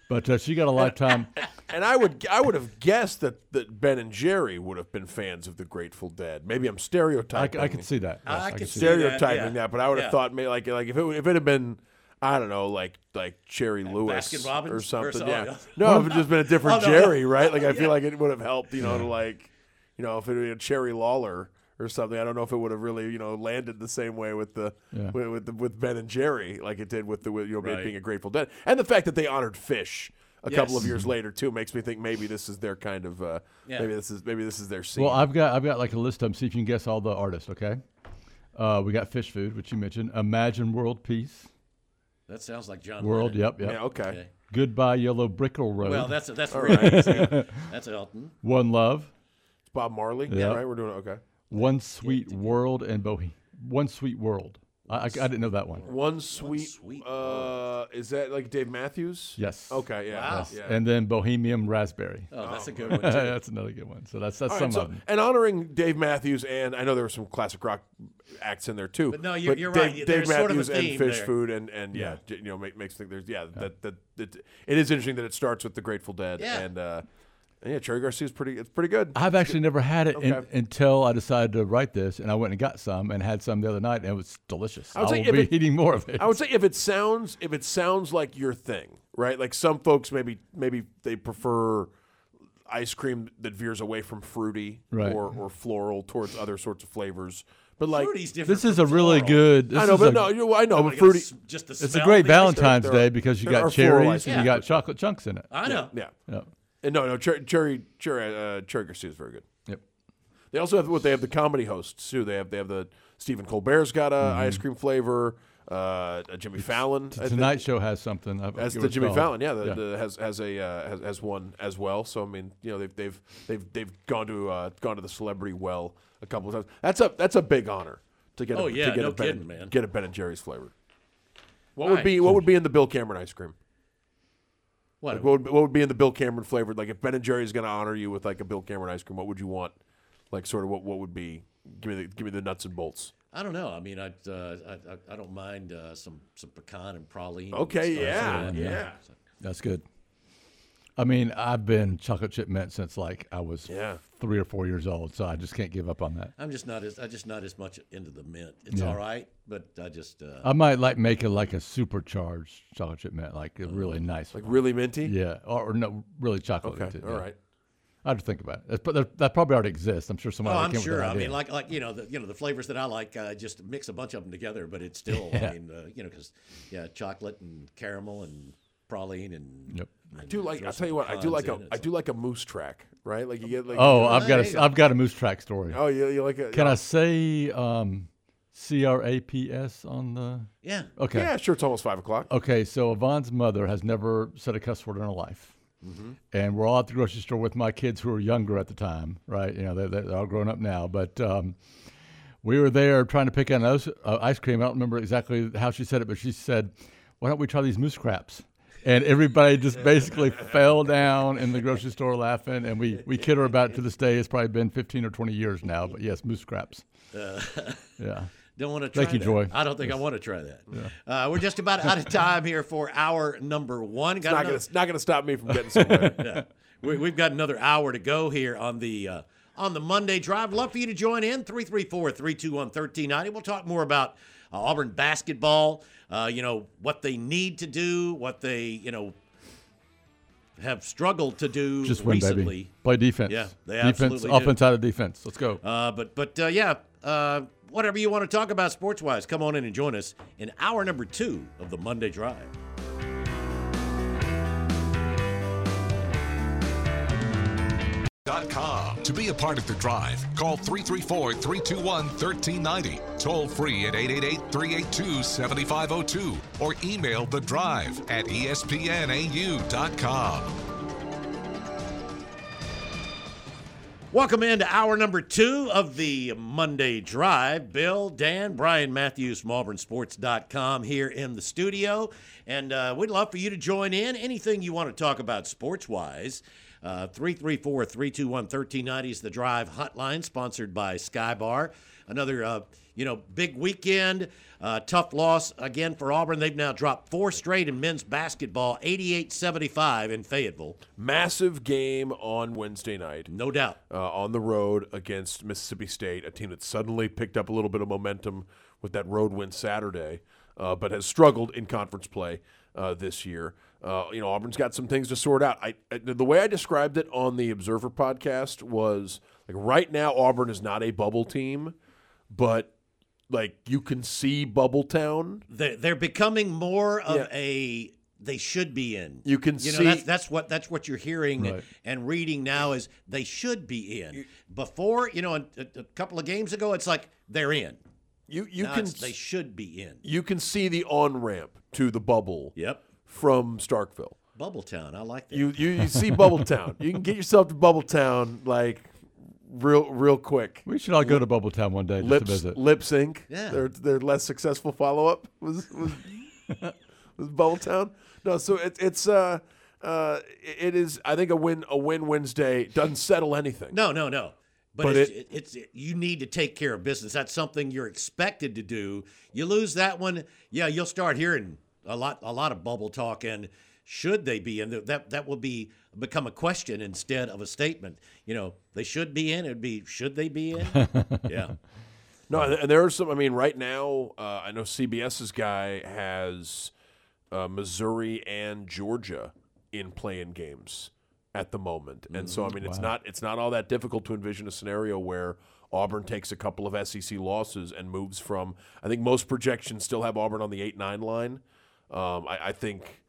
But she got a lifetime. And I would have guessed that Ben and Jerry would have been fans of the Grateful Dead. Maybe I'm stereotyping. I could see that. Yes, I could see see stereotyping that, but I would have thought maybe like if it had been, I don't know, like Cherry Lewis Baskin Robbins or something. or Yeah. something. No, if it had just been a different Oh, no, Jerry, no. right? Like I feel like it would have helped, to like, if it had been Cherry Lawler or something. I don't know if it would have really, landed the same way with with Ben and Jerry like it did with Right. being a Grateful Dead, and the fact that they honored Fish a couple of Yes. years later too makes me think maybe this is their kind of maybe this is their scene. Well, I've got like a list of them. See if you can guess all the artists. Okay. We got Fish Food, which you mentioned. Imagine World Peace. That sounds like John World. Lennon. Yep. yeah, okay. Okay. Goodbye Yellow Brickle Road. Well, that's All really right. easy. That's Elton. One Love. It's Bob Marley. Yeah. Right. We're doing it. Okay. One Sweet World and One Sweet World. I didn't know that one. One Sweet. Sweet Is that like Dave Matthews? Yes. Okay. Yeah. Wow. Yeah. And then Bohemian Raspberry. Oh, that's a good one too. That's another good one. So that's All some right, so- of them. and honoring Dave Matthews, and I know there were some classic rock acts in there too. But no, you're Dave, right. Dave There's sort of a Matthews and theme Fish there. Food, and makes think there's that it is interesting that it starts with the Grateful Dead, Yeah. and Cherry Garcia's it's pretty good. I've actually never had it Okay. until I decided to write this, and I went and got some and had some the other night, and it was delicious. I would say will if be it- eating more of it. I would say if it sounds like your thing, right? Like some folks maybe they prefer ice cream that veers away from fruity Right. or floral towards other sorts of flavors. But like Fruity's different. This is from a really floral. good. This I know, is but a- no, I know, but Like fruity. just the It's a smell great of the ice cream. Valentine's There Day are- because you there got are floral cherries ice and cream. you got chocolate chunks in it. I know. Yeah. Yep. And no, Cherry Garcia is very good. Yep. They also have they have the comedy hosts too. They have the Stephen Colbert's got a ice cream flavor. Jimmy Fallon. I think, Tonight Show has something. I As forget the what it's Jimmy called. Fallon, has one as well. So I mean, they've gone to the celebrity well a couple of times. That's a big honor to get. Oh, yeah, no a Ben, kidding, man. Get a Ben and Jerry's flavor. What Right. would be in the Bill Cameron ice cream? What? Like, what would be in the Bill Cameron flavored? Like if Ben and Jerry's going to honor you with like a Bill Cameron ice cream, what would you want? Like sort of what would be? Give me the nuts and bolts. I don't know. I mean, I don't mind some pecan and praline. Okay, and stuff. yeah. That's good. I mean, I've been chocolate chip mint since like I was Yeah. 3 or 4 years old, so I just can't give up on that. I'm just not as much into the mint. It's Yeah. all right, but I just I might make it like a supercharged chocolate chip mint, like a really nice Like one. really minty. Yeah, or no, really chocolate. Okay. All right. I have to think about it. But that probably already exists. I'm sure somebody. I'm came up with sure. that I idea. mean, like the flavors that I like, just mix a bunch of them together. But it's still, Yeah. I mean, because chocolate and caramel and praline and. Yep. I do like. throw I'll tell you some what. pecans I in. do like a moose track. Right. Like you get like. Oh, there you go. I've got a moose track story. Oh, you like it? Can I say CRAPS on the? Yeah. Okay. Yeah, sure. It's almost 5:00. Okay, so Yvonne's mother has never said a cuss word in her life. And we're all at the grocery store with my kids who were younger at the time, right? You know, they're all grown up now. But we were there trying to pick out ice cream. I don't remember exactly how she said it, but she said, "Why don't we try these moose craps?" And everybody just basically fell down in the grocery store laughing. And we kid her about it to this day. It's probably been 15 or 20 years now. But yes, moose craps. Yeah. Don't want to try Thank you, that. Joy. I don't think I want to try that. We're just about out of time here for hour number one. Got another- Not gonna stop me from getting somewhere. yeah. We've got another hour to go here on the Monday Drive. Love for you to join in, 334-321-1390. We'll talk more about Auburn basketball, what they need to do, what they, have struggled to do Just win, recently. baby. Play defense. Yeah, they defense, absolutely do. offense out of defense. Let's go. Whatever you want to talk about sports-wise, come on in and join us in hour number 2 of the Monday Drive. .com. To be a part of the drive, call 334-321-1390. Toll free at 888-382-7502 or email the drive at espnau.com. Welcome into hour number 2 of the Monday Drive. Bill, Dan, Brian Matthews from AuburnSports.com here in the studio. And we'd love for you to join in. Anything you want to talk about sports-wise, 334-321-1390 is the Drive hotline, sponsored by Skybar. Another, big weekend. Tough loss again for Auburn. They've now dropped 4 straight in men's basketball, 88-75 in Fayetteville. Massive game on Wednesday night. No doubt. On the road against Mississippi State, a team that suddenly picked up a little bit of momentum with that road win Saturday, but has struggled in conference play this year. Auburn's got some things to sort out. The way I described it on the Observer podcast was, like, right now Auburn is not a bubble team, but you can see Bubble Town. They're becoming more of a they should be in. You can see that's what you're hearing and reading now is they should be in. Before, a couple of games ago, it's like they're in. They should be in. You can see the on-ramp to the bubble. Yep. From Starkville. Bubbletown, I like that. You see Bubbletown. You can get yourself to Bubbletown real quick. We should all go to Bubbletown one day just to visit. Lip Sync. Yeah. Their less successful follow-up was Bubbletown. No, so it is, I think, a win Wednesday doesn't settle anything. No. But it's you need to take care of business. That's something you're expected to do. You lose that one, you'll start hearing a lot of bubble talk, and should they be in? That will become a question instead of a statement. They should be in. It'd be, should they be in? Yeah. No, and there are some. I mean, right now, I know CBS's guy has Missouri and Georgia in play-in games at the moment, and so I mean, it's not all that difficult to envision a scenario where Auburn takes a couple of SEC losses and moves from. I think most projections still have Auburn on the 8-9 line. I think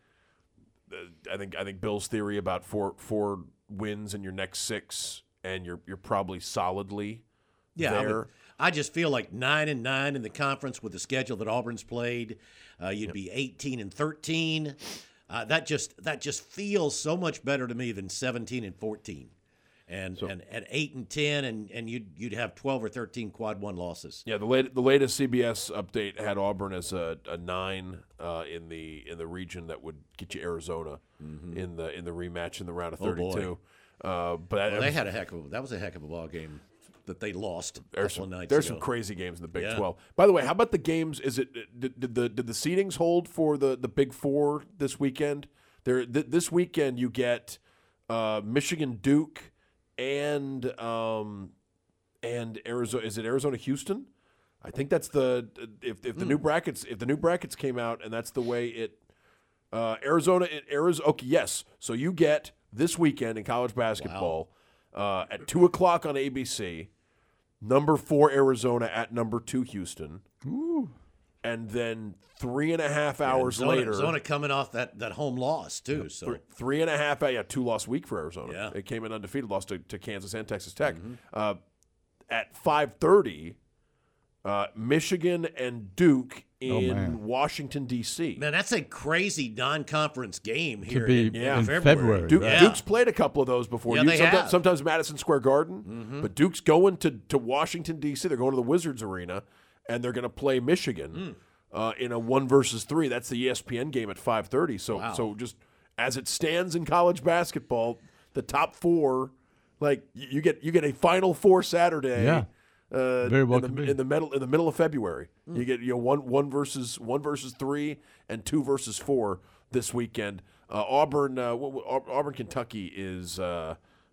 Bill's theory about four wins in your next 6, and you're probably solidly there. I just feel like 9-9 in the conference with the schedule that Auburn's played. You'd be 18-13. That just feels so much better to me than 17-14. And at 8-10, and you'd have 12 or 13 quad 1 losses. Yeah, the latest CBS update had Auburn as a 9 in the region that would get you Arizona in the rematch in the round of 32. They had that was a heck of a ball game that they lost a couple of nights ago. There's some crazy games in the Big 12. By the way, how about the games? Did the seedings hold for the Big 4 this weekend? This weekend you get Michigan, Duke, and Arizona. Is it Arizona Houston? I think that's if the new brackets came out, and that's the way it Arizona. Okay, yes. So you get this weekend in college basketball at 2:00 on ABC. Number 4 Arizona at number 2 Houston. Ooh. And then 3.5 hours later, Arizona coming off that home loss too. So 3.5, 2-loss week for Arizona. Yeah. It came in undefeated, lost to Kansas and Texas Tech. At 5:30, Michigan and Duke in Washington D.C. Man, that's a crazy non-conference game here in February. Duke's played a couple of those before. Yeah, they have. Sometimes Madison Square Garden, but Duke's going to Washington D.C. They're going to the Wizards Arena, and they're going to play Michigan in a 1 versus 3. That's the ESPN game at 5:30. So just as it stands in college basketball, the top 4, you get a Final Four Saturday. Yeah. Very well in the middle of February. You get 1 versus 3 and 2 versus 4 this weekend. Auburn Kentucky is I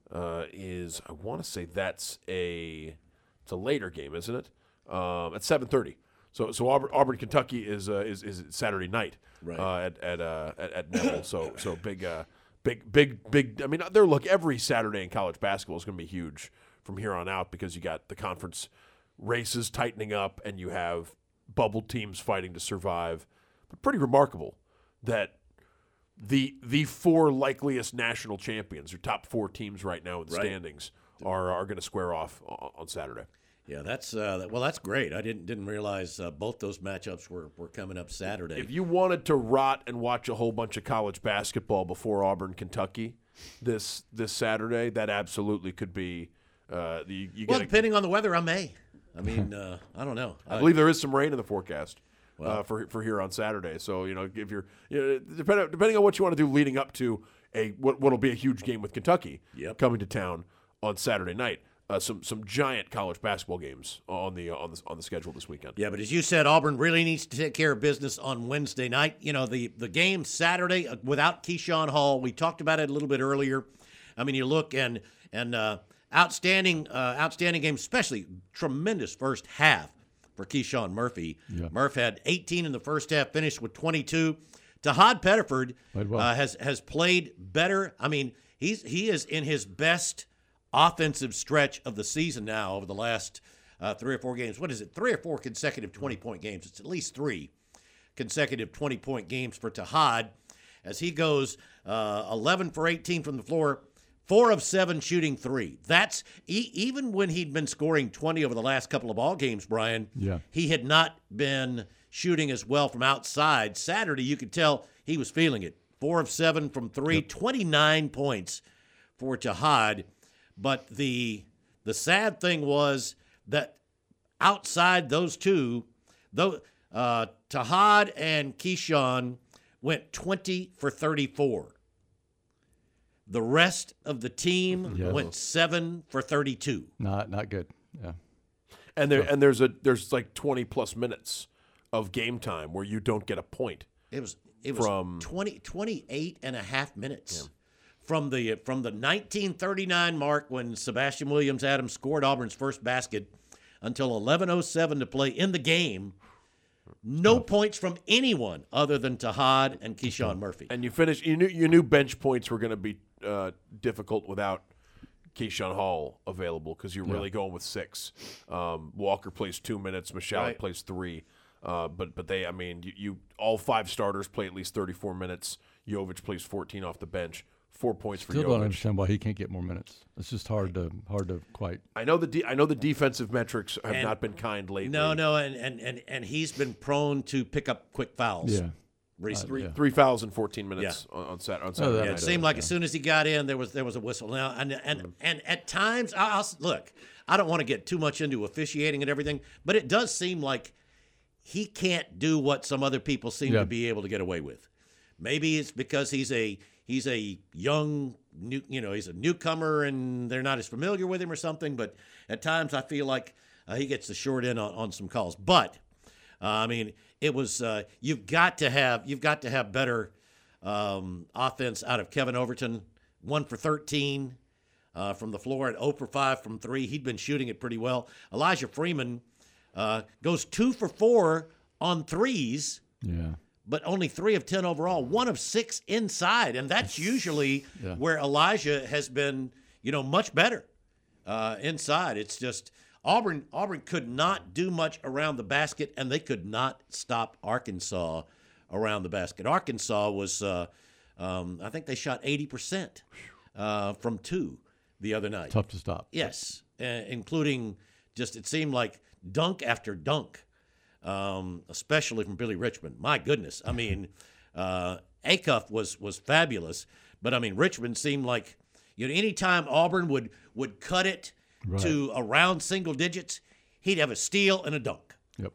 want to say it's a later game, isn't it? At 7:30. So Auburn Kentucky is Saturday night, right? At Neville. So big. I mean, every Saturday in college basketball is going to be huge from here on out, because you got the conference races tightening up and you have bubble teams fighting to survive. But pretty remarkable that the 4 likeliest national champions, or top 4 teams right now in the standings, are going to square off on Saturday. Yeah, that's great. I didn't realize both those matchups were coming up Saturday. If you wanted to rot and watch a whole bunch of college basketball before Auburn Kentucky this Saturday, that absolutely could be. Depending on the weather, I may. I mean, I don't know. I believe there is some rain in the forecast for here on Saturday. So if you're depending on what you want to do leading up to what'll be a huge game with Kentucky Yep. coming to town on Saturday night. Some giant college basketball games on the schedule this weekend. Yeah, but as you said, Auburn really needs to take care of business on Wednesday night. You know, the game Saturday without Keyshawn Hall, we talked about it a little bit earlier. I mean, you look and outstanding game, especially tremendous first half for Keyshawn Murphy. Yeah. Murph had 18 in the first half, finished with 22. Tahad Pettiford Played well. has played better. I mean, he is in his best offensive stretch of the season now over the last 3 or 4 games. What is it? 3 or 4 consecutive 20-point games. It's at least 3 consecutive 20-point games for Tahad as he goes 11 for 18 from the floor, 4 of 7 shooting 3. That's even when he'd been scoring 20 over the last couple of ball games, Brian. Yeah. He had not been shooting as well from outside. Saturday, you could tell he was feeling it. 4 of 7 from 3, 29 points for Tahad. But the sad thing was that outside those two, Tahad and Keyshawn went 20 for 34. The rest of the team Yes. went 7 for 32. Not good. Yeah. And there's like 20 plus minutes of game time where you don't get a point. It was From- 28 and a half minutes. From the 1939 mark when Sebastian Williams Adams scored Auburn's first basket until 11:07 to play in the game, no points from anyone other than Tahad and Keyshawn Murphy. And you knew bench points were going to be difficult without Keyshawn Hall available because you're really going with 6. Walker plays 2 minutes, Michalik Right. plays 3. But they, I mean, you all 5 starters play at least 34 minutes. Jovic plays 14 off the bench. 4 points for Still don't Jovic. understand why he can't get more minutes. It's just hard to quite. I know the defensive metrics have not been kind lately. No, and he's been prone to pick up quick fouls Yeah. recently. Yeah. 3 fouls in 14 minutes on Saturday that night. Yeah, it seemed like as soon as he got in, there was a whistle. Now, and at times, look, I don't want to get too much into officiating and everything, but it does seem like he can't do what some other people seem to be able to get away with. Maybe it's because he's a young, he's a newcomer and they're not as familiar with him or something. But at times, I feel like he gets the short end on some calls. But I mean, it was you've got to have better offense out of Kevin Overton. 1 for 13 from the floor and 0 for 5 from 3. He'd been shooting it pretty well. Elijah Freeman goes 2 for 4 on threes, Yeah. but only 3 of 10 overall. 1 of 6 inside, and that's usually where Elijah has been, much better inside. It's just Auburn could not do much around the basket, and they could not stop Arkansas around the basket. Arkansas was, I think they shot 80% from 2 the other night. Tough to stop. Yes, including just it seemed like dunk after dunk, especially from Billy Richmond. My goodness, I mean, Acuff was fabulous, but I mean Richmond seemed like anytime Auburn would cut it to around single digits, he'd have a steal and a dunk. Yep.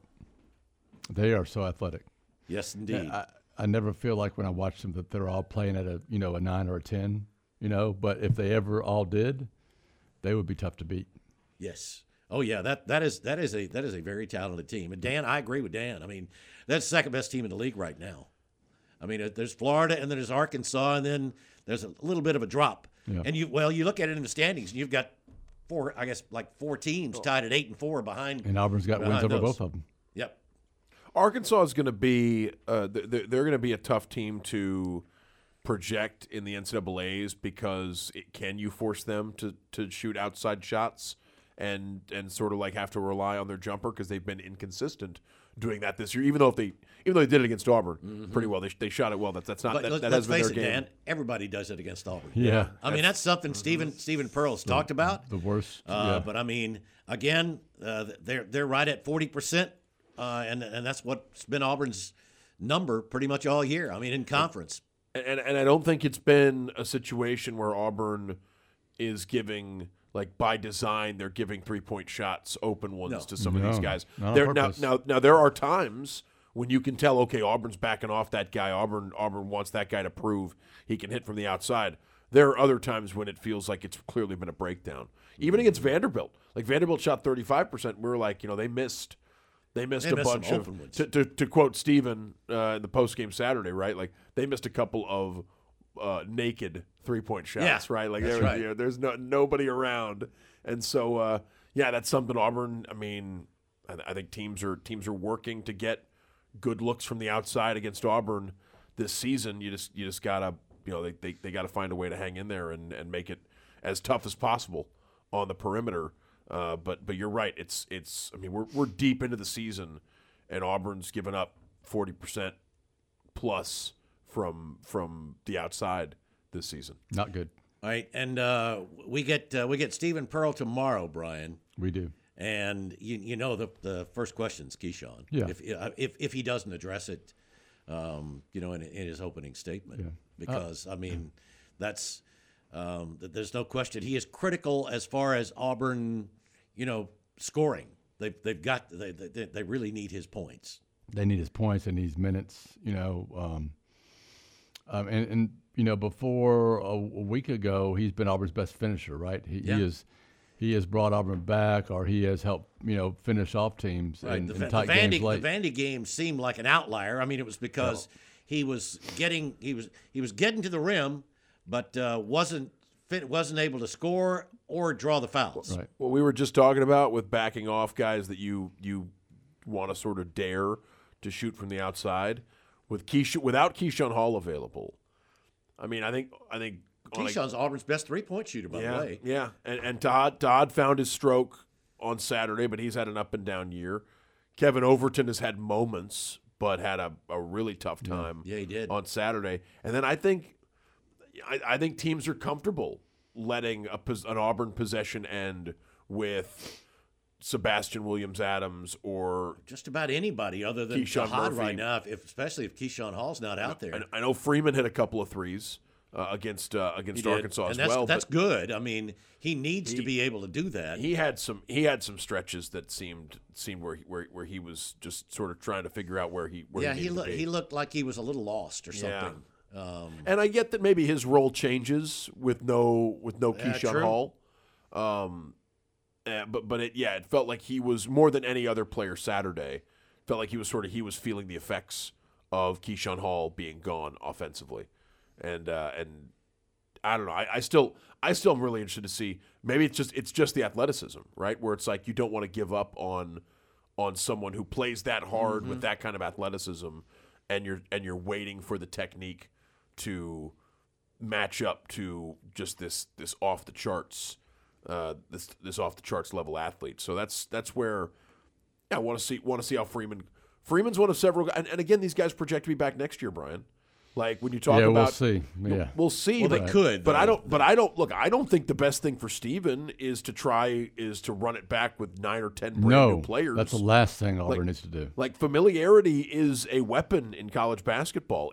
They are so athletic. Yes, indeed. I never feel like when I watch them that they're all playing at a 9 or a 10, but if they ever all did, they would be tough to beat. Yes. Oh yeah, that is a very talented team. And Dan, I agree with Dan. I mean, that's the second best team in the league right now. I mean, there's Florida and then there's Arkansas and then there's a little bit of a drop. Yeah. And you look at it in the standings and you've got 4 teams tied at 8 and 4 behind. And Auburn's got wins over those. both of them. Yep. Arkansas is going to be they're going to be a tough team to project in the NCAAs because can you force them to shoot outside shots and sort of like have to rely on their jumper because they've been inconsistent doing that this year, even though they did it against Auburn pretty well. They shot it well. That has Let's been their face it, game. Dan. Everybody does it against Auburn. Yeah. I mean, that's something Stephen Pearl's talked about. The worst. But I mean, again, they're right at 40%, and that's what's been Auburn's number pretty much all year. I mean, in conference. And I don't think it's been a situation where Auburn is giving, like by design, they're giving 3-point shots, open ones to some of these guys. Not on There, purpose. now there are times when you can tell, okay, Auburn's backing off that guy. Auburn wants that guy to prove he can hit from the outside. There are other times when it feels like it's clearly been a breakdown. Even against Vanderbilt. Like Vanderbilt shot 35%. We were like, they missed a bunch of ones. To quote Steven in the postgame Saturday, right? Like they missed a couple of naked 3-point shots, right? Like that's right. There's nobody around. And so that's something Auburn, I mean, I think teams are working to get good looks from the outside against Auburn this season. You just gotta they gotta find a way to hang in there and make it as tough as possible on the perimeter. But you're right. It's I mean we're deep into the season, and Auburn's given up 40% plus from the outside this season. Not good. All right, and we get Stephen Pearl tomorrow, Brian. We do. And the first question's Keyshawn. Yeah. If he doesn't address it, in his opening statement, because I mean, that's there's no question he is critical as far as Auburn, scoring. They really need his points. They need his points. They need his minutes. Before a week ago, he's been Auburn's best finisher, right? He has brought Auburn back, or he has helped, finish off teams in tight games late. The Vandy game seemed like an outlier. I mean, it was because he was getting to the rim, but wasn't able to score or draw the fouls. Right. What we were just talking about with backing off guys that you want to sort of dare to shoot from the outside, without Keyshawn Hall available. I mean, I think Keyshawn's Auburn's best 3-point shooter, by the way. Yeah, and Todd found his stroke on Saturday, but he's had an up and down year. Kevin Overton has had moments, but had a really tough time. Yeah, he did on Saturday. And then I think teams are comfortable letting an Auburn possession end with Sebastian Williams-Adams or just about anybody other than Keyshawn Jahad Murphy. Right now, especially if Keyshawn Hall's not out there. I know Freeman hit a couple of threes against Arkansas as well. That's good. I mean, he needs to be able to do that. He had some stretches that seemed where he was just sort of trying to figure out where he he looked like he was a little lost or something. And I get that maybe his role changes with no Keyshawn true. Hall. But it felt like he was more than any other player Saturday. Felt like he was feeling the effects of Keyshawn Hall being gone offensively, and I don't know. I still am really interested to see. Maybe it's just the athleticism, right? Where it's like you don't want to give up on someone who plays that hard with that kind of athleticism, and you're waiting for the technique to match up to just this off the charts. This off the charts level athlete. So that's where I want to see how Freeman's one of several, and again, these guys project to be back next year, Brian. Like when you talk about, we'll see. Yeah, we'll see. Well, but, they could, but though. I don't think the best thing for Steven is to run it back with 9 or 10 brand new players. That's the last thing Auburn needs to do. Like familiarity is a weapon in college basketball.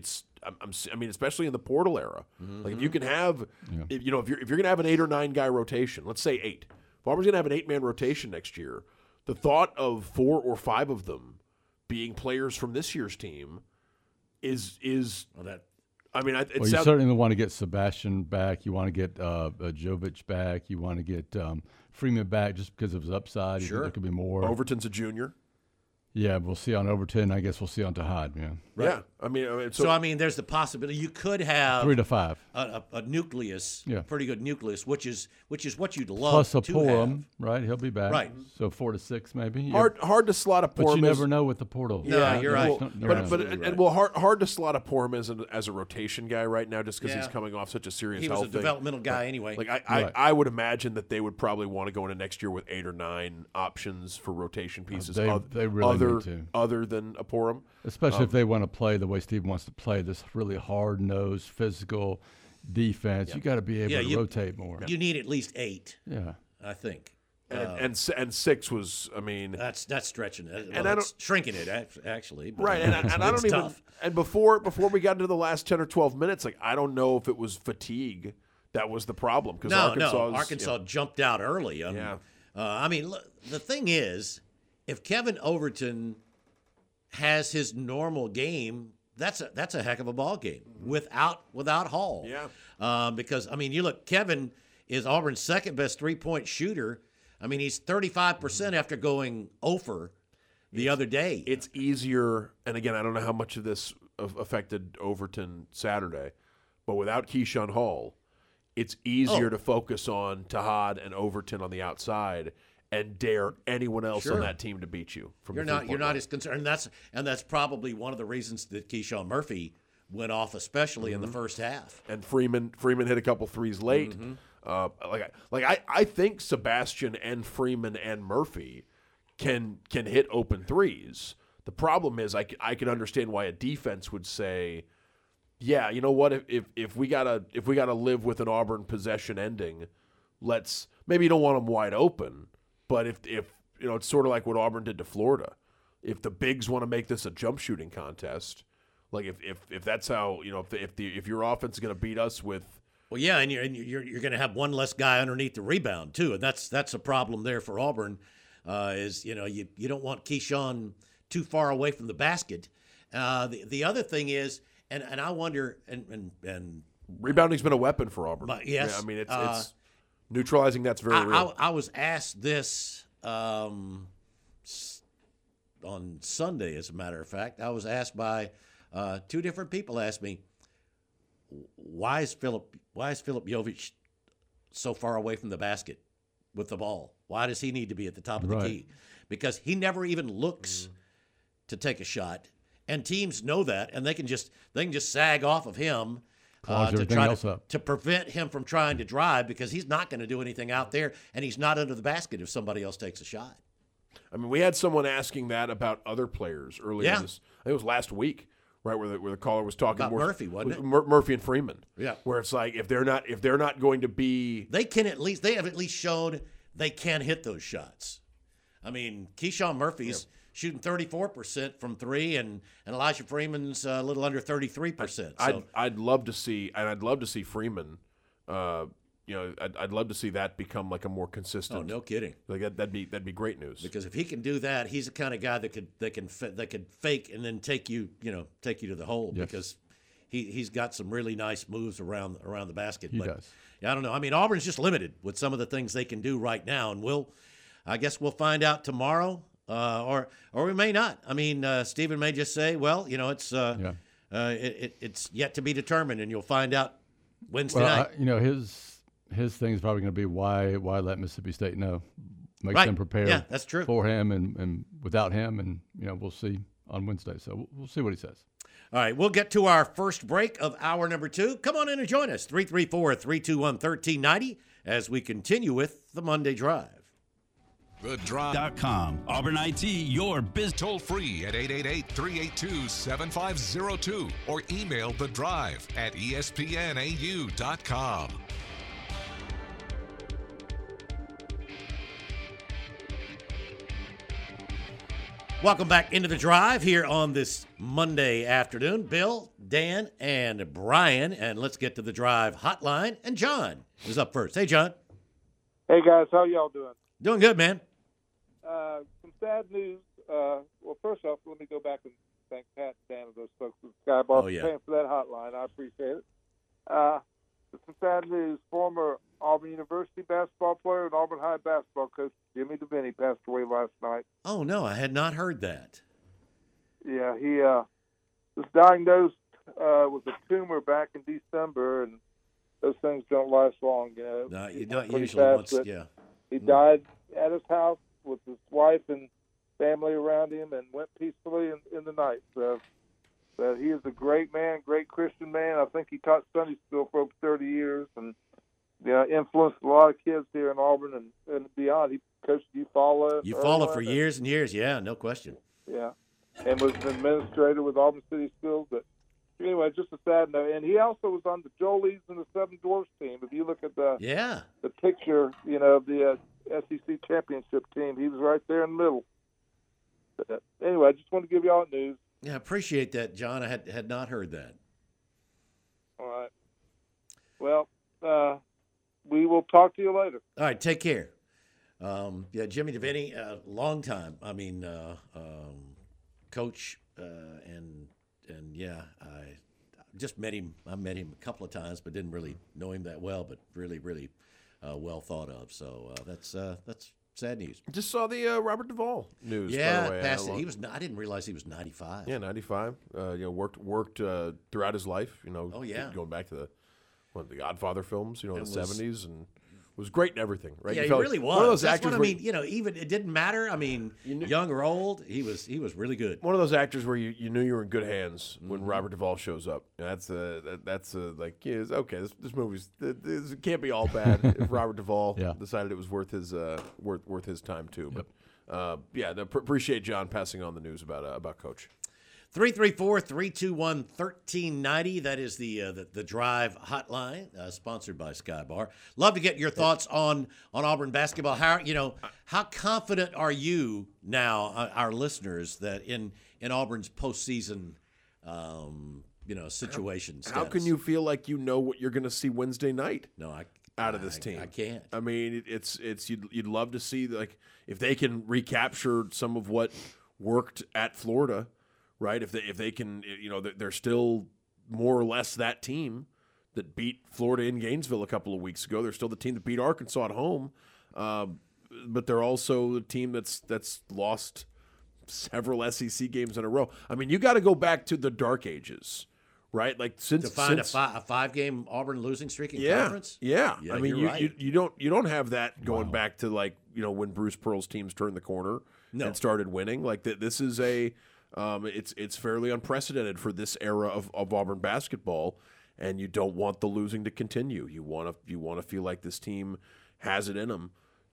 I mean, especially in the portal era. Like if you can have, if you're going to have an 8 or 9 guy rotation, let's say 8. If Auburn's going to have an 8-man rotation next year, the thought of 4 or 5 of them being players from this year's team is. Well, that I mean, you certainly want to get Sebastian back. You want to get Jovic back. You want to get Freeman back just because of his upside. Sure. There could be more. Overton's a junior. Yeah, we'll see on Overton. I guess we'll see on Jahad. Yeah. Right. Yeah. I mean, there's the possibility you could have 3 to 5. a nucleus, Yeah. pretty good nucleus, which is what you'd love Plus a to Purim, have. right? He'll be back. Right. So 4 to 6 maybe. Hard to slot a Purim. But you never know with the portal. Yeah, you're right. Hard to slot a Purim as a rotation guy right now, just because he's coming off such a serious He was health a thing. developmental guy anyway. Like Right. I would imagine that they would probably want to go into next year with 8 or 9 options for rotation pieces. They really need to. Other than a Purim, Especially if they want to play the way Steve wants to play, this really hard-nosed, physical defense. You got to be able to rotate more. You need at least 8. Yeah. I think. and 6 was, I mean, That's stretching it. And It's shrinking it actually. But right. And I don't it's even. tough. And before we got into the last 10 or 12 minutes, like I don't know if it was fatigue that was the problem because Arkansas jumped out early. I mean, look, the thing is, if Kevin Overton has his normal game, that's a heck of a ball game without Hall. Yeah. Because I mean, you look, Kevin is Auburn's second best 3-point shooter. I mean, he's 35% after going over the other day. It's easier, and again, I don't know how much of this affected Overton Saturday, but without Keyshawn Hall, it's easier to focus on Tahad and Overton on the outside and dare anyone else on that team to beat you. You're not as concerned. And that's probably one of the reasons that Keyshawn Murphy went off, especially in the first half. And Freeman hit a couple threes late. I think Sebastian and Freeman and Murphy can hit open threes. The problem is I can understand why a defense would say, yeah, you know what, if we gotta live with an Auburn possession ending, let's maybe you don't want them wide open, but if you know, it's sort of like what Auburn did to Florida. If the bigs want to make this a jump shooting contest, like if that's how, you know, if your offense is going to beat us with. Well, yeah, and you're going to have one less guy underneath the rebound too, and that's a problem there for Auburn. Is, you know, you don't want Keyshawn too far away from the basket. The other thing is, and I wonder, and rebounding's been a weapon for Auburn. Yes, yeah, I mean it's neutralizing that's very real. I was asked this on Sunday, as a matter of fact. I was asked by two different people. Asked me, why is Philip Jovic so far away from the basket with the ball? Why does he need to be at the top of the key? Because he never even looks to take a shot, and teams know that, and they can just sag off of him to prevent him from trying to drive, because he's not going to do anything out there, and he's not under the basket if somebody else takes a shot. I mean, we had someone asking that about other players earlier. I think it was last week, right, where the caller was talking about Murphy, wasn't it? Murphy and Freeman. Yeah, where it's like if they're not going to be, they have at least shown they can hit those shots. I mean, Keyshawn Murphy's shooting 34% from three, and Elijah Freeman's a little under 33%. I'd love to see Freeman. I'd love to see that become like a more consistent. Oh, no kidding! Like that'd be great news. Because if he can do that, he's the kind of guy that could fake and then take you to the hole. Yes. Because he's got some really nice moves around the basket. He does. Yeah, I don't know. I mean, Auburn's just limited with some of the things they can do right now, and I guess we'll find out tomorrow, or we may not. I mean, Stephen may just say, well, you know, it's yet to be determined, and you'll find out Wednesday night. His thing is probably going to be why let Mississippi State know, make them prepare. Yeah, that's true. For him and without him, and we'll see on Wednesday. So we'll see what he says. All right, we'll get to our first break of hour number 2. Come on in and join us, 334-321-1390, as we continue with the Monday Drive. TheDrive.com. Auburn IT, your business. Toll free at 888-382-7502 or email thedrive@espnau.com. Welcome back into the Drive here on this Monday afternoon. Bill, Dan, and Brian, and let's get to the Drive hotline. And John is up first. Hey, John. Hey, guys. How y'all doing? Doing good, man. Some sad news. Well, first off, let me go back and thank Pat and Dan and those folks at Sky Bar for paying for that hotline. I appreciate it. Some sad news. Former Auburn University basketball player and Auburn High basketball coach Jimmy DeVinny passed away last night. Oh, no, I had not heard that. Yeah, he was diagnosed with a tumor back in December, and those things don't last long. No, you don't usually. He died at his house with his wife and family around him, and went peacefully in the night. So he is a great man, great Christian man. I think he taught Sunday school for over 30 years, and influenced a lot of kids here in Auburn and beyond. He coached Eufaula. For years and years, yeah, no question. Yeah, and was an administrator with Auburn City Schools. But anyway, just a sad note. And he also was on the Jolies and the Seven Dwarfs team. If you look at the picture, of the SEC championship team, he was right there in the middle. But anyway, I just want to give you all the news. Yeah, I appreciate that, John. I had not heard that. All right. Well, we will talk to you later. All right, take care. Jimmy DeVinny, long time. I mean, coach and yeah, I just met him. I met him a couple of times, but didn't really know him that well. But really, really well thought of. So that's sad news. Just saw the Robert Duvall news. Yeah, by the way. passed it. He was. I didn't realize he was 95. Yeah, 95. Worked throughout his life. Oh yeah. Going back to the Godfather films. In the 70s, and was great and everything. Right? Yeah, You he felt really was. One of those That's actors. what I mean. Even it didn't matter. I mean, young or old, he was really good. One of those actors where you knew you were in good hands when Robert Duvall shows up. That's like, yeah, it's okay. This movie's it can't be all bad if Robert Duvall decided it was worth his time too. But appreciate John passing on the news about Coach. 334-321-1390. That is the Drive hotline, sponsored by Sky Bar. Love to get your thoughts on Auburn basketball. How confident are you now, our listeners, that in Auburn's postseason, situation? How can you feel like you know what you're going to see Wednesday night? Out of this team, I can't. I mean, it's you'd love to see, like, if they can recapture some of what worked at Florida. Right, if they can, they're still more or less that team that beat Florida in Gainesville a couple of weeks ago. They're still the team that beat Arkansas at home, but they're also the team that's lost several SEC games in a row. I mean, you got to go back to the dark ages, right? Like to find a 5-game Auburn losing streak in conference. Yeah. I mean, you're right. you don't have that going back to, like, when Bruce Pearl's teams turned the corner and started winning. Like this is it's fairly unprecedented for this era of Auburn basketball, and you don't want the losing to continue. You want to feel like this team has it in them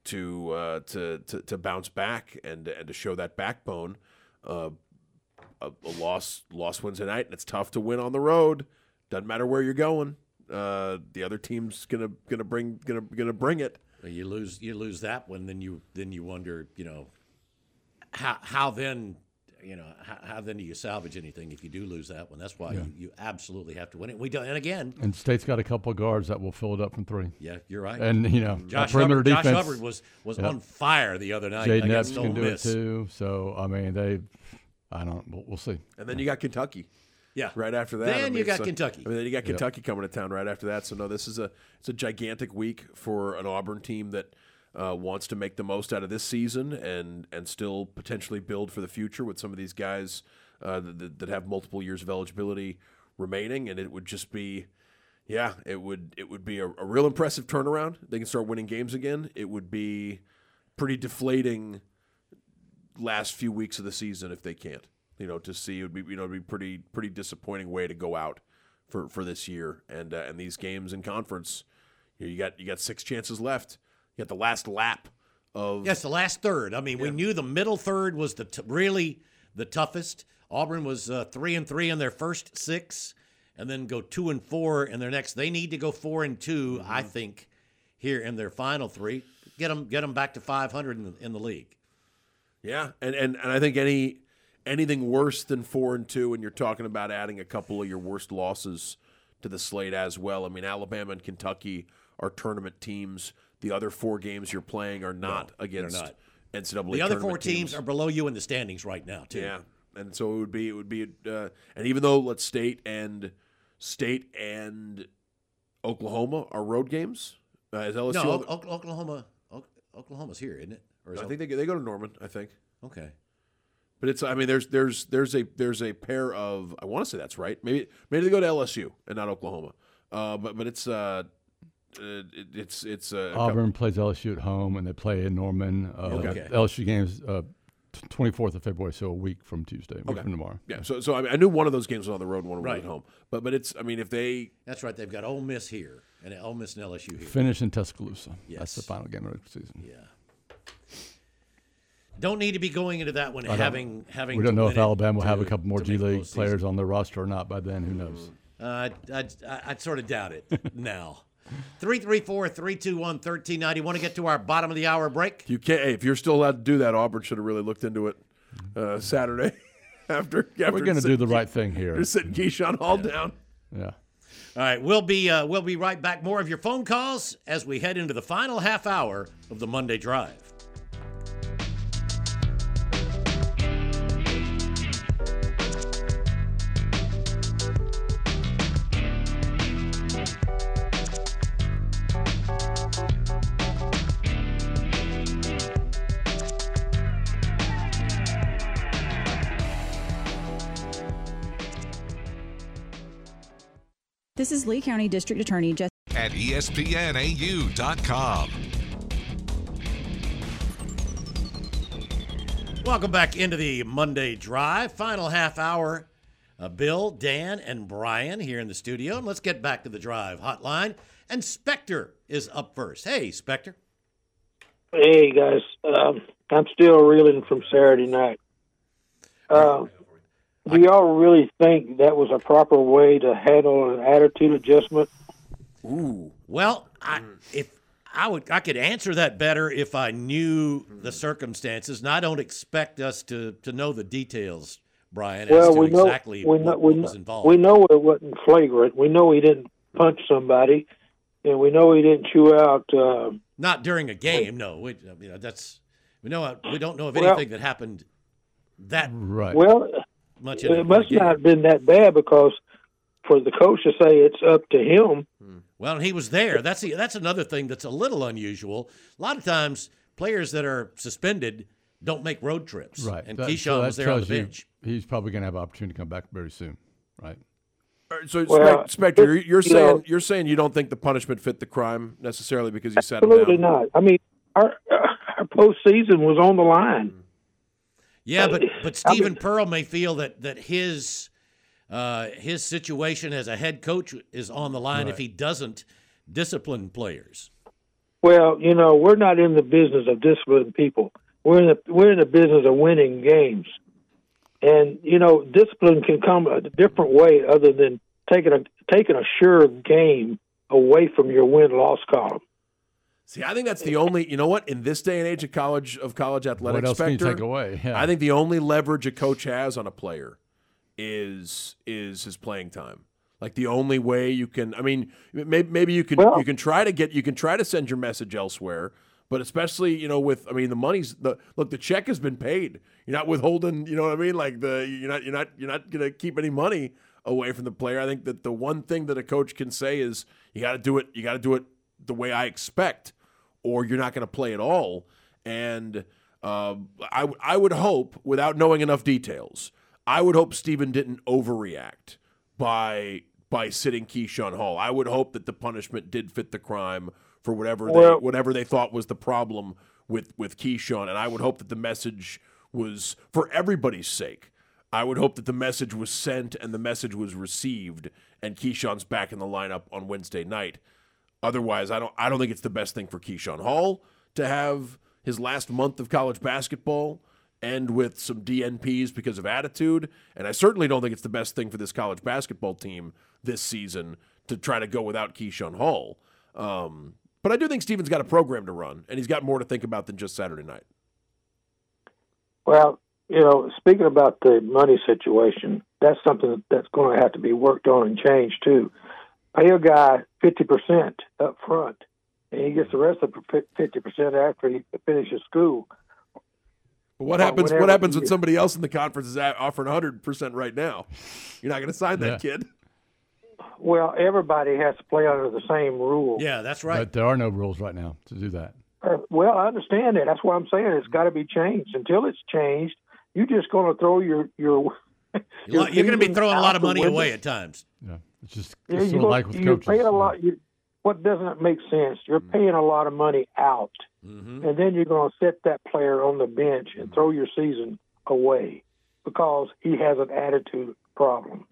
to bounce back and to show that backbone. A loss Wednesday night, and it's tough to win on the road. Doesn't matter where you're going. The other team's gonna bring it. You lose that one, then you wonder, how then. How then do you salvage anything if you do lose that one? That's why you absolutely have to win it. We don't, and again, State's got a couple of guards that will fill it up from three. Yeah, you're right. And Josh perimeter defense. Josh Hubbard was on fire the other night. Jaden Epps can do Miss. it too. So I mean, we'll see. And then you got Kentucky. Yeah. Right after that. Then you got Kentucky. Then you got Kentucky coming to town right after that. So no, it's a gigantic week for an Auburn team that wants to make the most out of this season and still potentially build for the future with some of these guys that have multiple years of eligibility remaining. And it would just be, it would be a real impressive turnaround. They can start winning games again. It would be pretty deflating last few weeks of the season if they can't. To see, it would be it'd be pretty disappointing way to go out for this year. And these games in conference, you got 6 chances left. You got the last lap of... Yes, the last third. I mean, we knew the middle third was really the toughest. Auburn was 3-3 in their first 6, and then go 2-4 in their next. They need to go 4-2, I think, here in their final 3. Get them back to 500 in the league. Yeah, and I think anything worse than 4-2, and you're talking about adding a couple of your worst losses to the slate as well. I mean, Alabama and Kentucky are tournament teams. The other 4 games you're playing are not against NCAA. The other 4 teams are below you in the standings right now, too. Yeah, and so it would be, and even though State and Oklahoma are road games, is LSU? No, Oklahoma's here, isn't it? Or is I think they go to Norman. I think. Okay. But it's, I mean, there's a pair of, I want to say that's right. Maybe they go to LSU and not Oklahoma. But it's Auburn plays LSU at home, and they play in Norman. LSU games 24th of February, so a week from Tuesday, from tomorrow. Yeah. So I mean, I knew one of those games was on the road, one was at home. But it's, I mean, if they, that's right. They've got Ole Miss here and Ole Miss and LSU here. Finish in Tuscaloosa. Yes. That's the final game of the season. Yeah. Don't need to be going into that one having. We don't know if Alabama will have a couple more G League players on their roster or not by then. Who knows? I'd sort of doubt it now. 334-321-1390. Want to get to our bottom of the hour break? If you're still allowed to do that, Auburn should have really looked into it Saturday after we're going to do the right thing here. You're sitting Keyshawn Hall down. Yeah. All right, we'll be right back. More of your phone calls as we head into the final half hour of the Monday Drive. This is Lee County District Attorney Jessica at ESPNAU.com. Welcome back into the Monday Drive. Final half hour. Bill, Dan, and Brian here in the studio. And let's get back to the Drive hotline. And Spectre is up first. Hey, Spectre. Hey, guys. I'm still reeling from Saturday night. Do y'all really think that was a proper way to handle an attitude adjustment? Ooh. Well, I could answer that better if I knew the circumstances, and I don't expect us to know the details, Brian, as to exactly what was involved. We know it wasn't flagrant. We know he didn't punch somebody, and we know he didn't chew out. Not during a game, no. We don't know of anything that happened that right. Well, much. It must not have been that bad, because for the coach to say it's up to him. Well, and he was there. That's another thing that's a little unusual. A lot of times, players that are suspended don't make road trips. Right. And Keyshawn was there on the bench. He's probably going to have an opportunity to come back very soon, right? So, Spectre, you're saying you don't think the punishment fit the crime necessarily because you sat him down? Absolutely not. I mean, our postseason was on the line. Yeah, but Stephen Pearl may feel that his situation as a head coach is on the line if he doesn't discipline players. Well, we're not in the business of disciplining people. We're in the business of winning games. And, discipline can come a different way other than taking a sure game away from your win-loss column. See, I think that's the only, in this day and age of college athletics, what else Spectre, can you take away? Yeah. I think the only leverage a coach has on a player is his playing time. Like the only way you can, maybe you can try to send your message elsewhere. But especially, the check has been paid. You're not withholding, like you're not going to keep any money away from the player. I think that the one thing that a coach can say is you got to do it the way I expect, or you're not going to play at all. And I would hope, without knowing enough details, I would hope Stephen didn't overreact by sitting Keyshawn Hall. I would hope that the punishment did fit the crime for whatever they thought was the problem with Keyshawn. And I would hope that the message was, for everybody's sake, I would hope that the message was sent and the message was received, and Keyshawn's back in the lineup on Wednesday night. Otherwise, I don't think it's the best thing for Keyshawn Hall to have his last month of college basketball end with some DNPs because of attitude. And I certainly don't think it's the best thing for this college basketball team this season to try to go without Keyshawn Hall. But I do think Stephen's got a program to run, and he's got more to think about than just Saturday night. Well, speaking about the money situation, that's something that's going to have to be worked on and changed too. Pay a guy 50% up front, and he gets the rest of the 50% after he finishes school. But what happens when somebody else in the conference is offering 100% right now? You're not going to sign that kid. Well, everybody has to play under the same rules. Yeah, that's right. But there are no rules right now to do that. Well, I understand that. That's why I'm saying it's got to be changed. Until it's changed, you're just going to throw your you're going to be throwing a lot of money away at times. Yeah, it's just sort of like with coaches. Paying a lot. What doesn't make sense? You're paying a lot of money out, and then you're going to set that player on the bench and throw your season away because he has an attitude problem.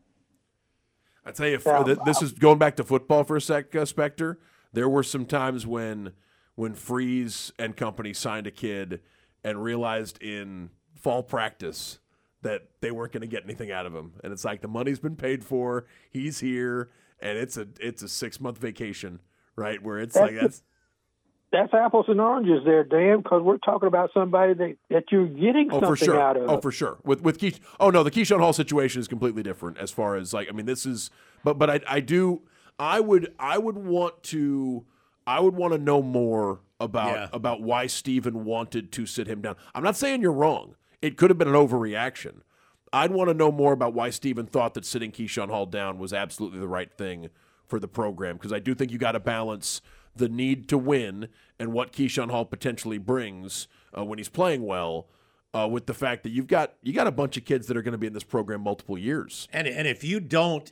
I tell you, this is going back to football for a sec, Spectre. There were some times when Freeze and company signed a kid and realized in fall practice that they weren't going to get anything out of him, and it's like the money's been paid for, he's here, and it's a 6-month vacation, right? Where it's that's apples and oranges there, Dan, because we're talking about somebody that you're getting something out of. Oh, for sure. With the Keyshawn Hall situation is completely different as far as this is. But I would want to know more about why Stephen wanted to sit him down. I'm not saying you're wrong. It could have been an overreaction. I'd want to know more about why Stephen thought that sitting Keyshawn Hall down was absolutely the right thing for the program, because I do think you got to balance the need to win and what Keyshawn Hall potentially brings when he's playing well with the fact that you got a bunch of kids that are going to be in this program multiple years. And if you don't,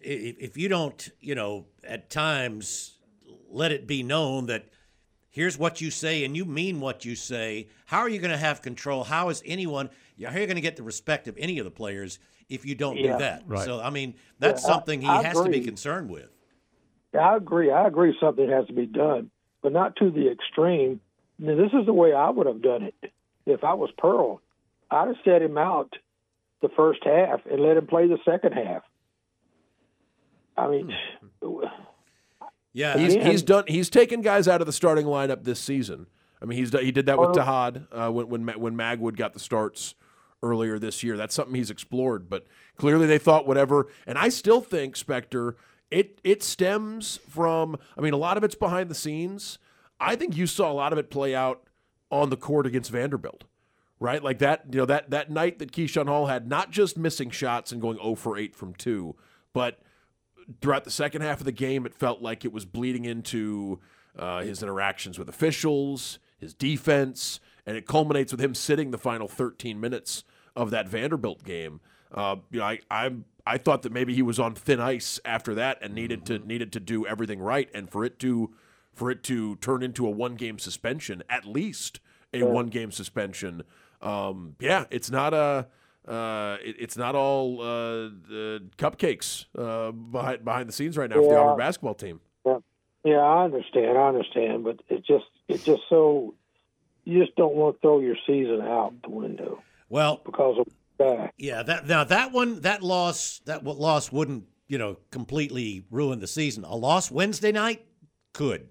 at times let it be known that here's what you say and you mean what you say, how are you going to have control? How are you going to get the respect of any of the players if you don't do that? Right. So, I mean, that's something he has to be concerned with. Yeah, I agree. Something has to be done, but not to the extreme. Now, this is the way I would have done it. If I was Pearl, I'd have set him out the first half and let him play the second half. I mean, yeah, He's taken guys out of the starting lineup this season. I mean, he did that with Tahad when Magwood got the starts earlier this year. That's something he's explored. But clearly, they thought whatever. And I still think, Spector, it stems from. I mean, a lot of it's behind the scenes. I think you saw a lot of it play out on the court against Vanderbilt, right? Like that. That night that Keyshawn Hall had not just missing shots and going 0 for 8 from 2, but throughout the second half of the game, it felt like it was bleeding into his interactions with officials, his defense, and it culminates with him sitting the final 13 minutes of that Vanderbilt game. I thought that maybe he was on thin ice after that and needed to do everything right, and for it to turn into a 1-game suspension, at least a 1-game suspension. It's not a. It's not all cupcakes behind the scenes right now for the Auburn basketball team. Yeah, I understand, but it's just so you just don't want to throw your season out the window. Well, because of that. Yeah, that loss wouldn't completely ruin the season. A loss Wednesday night could.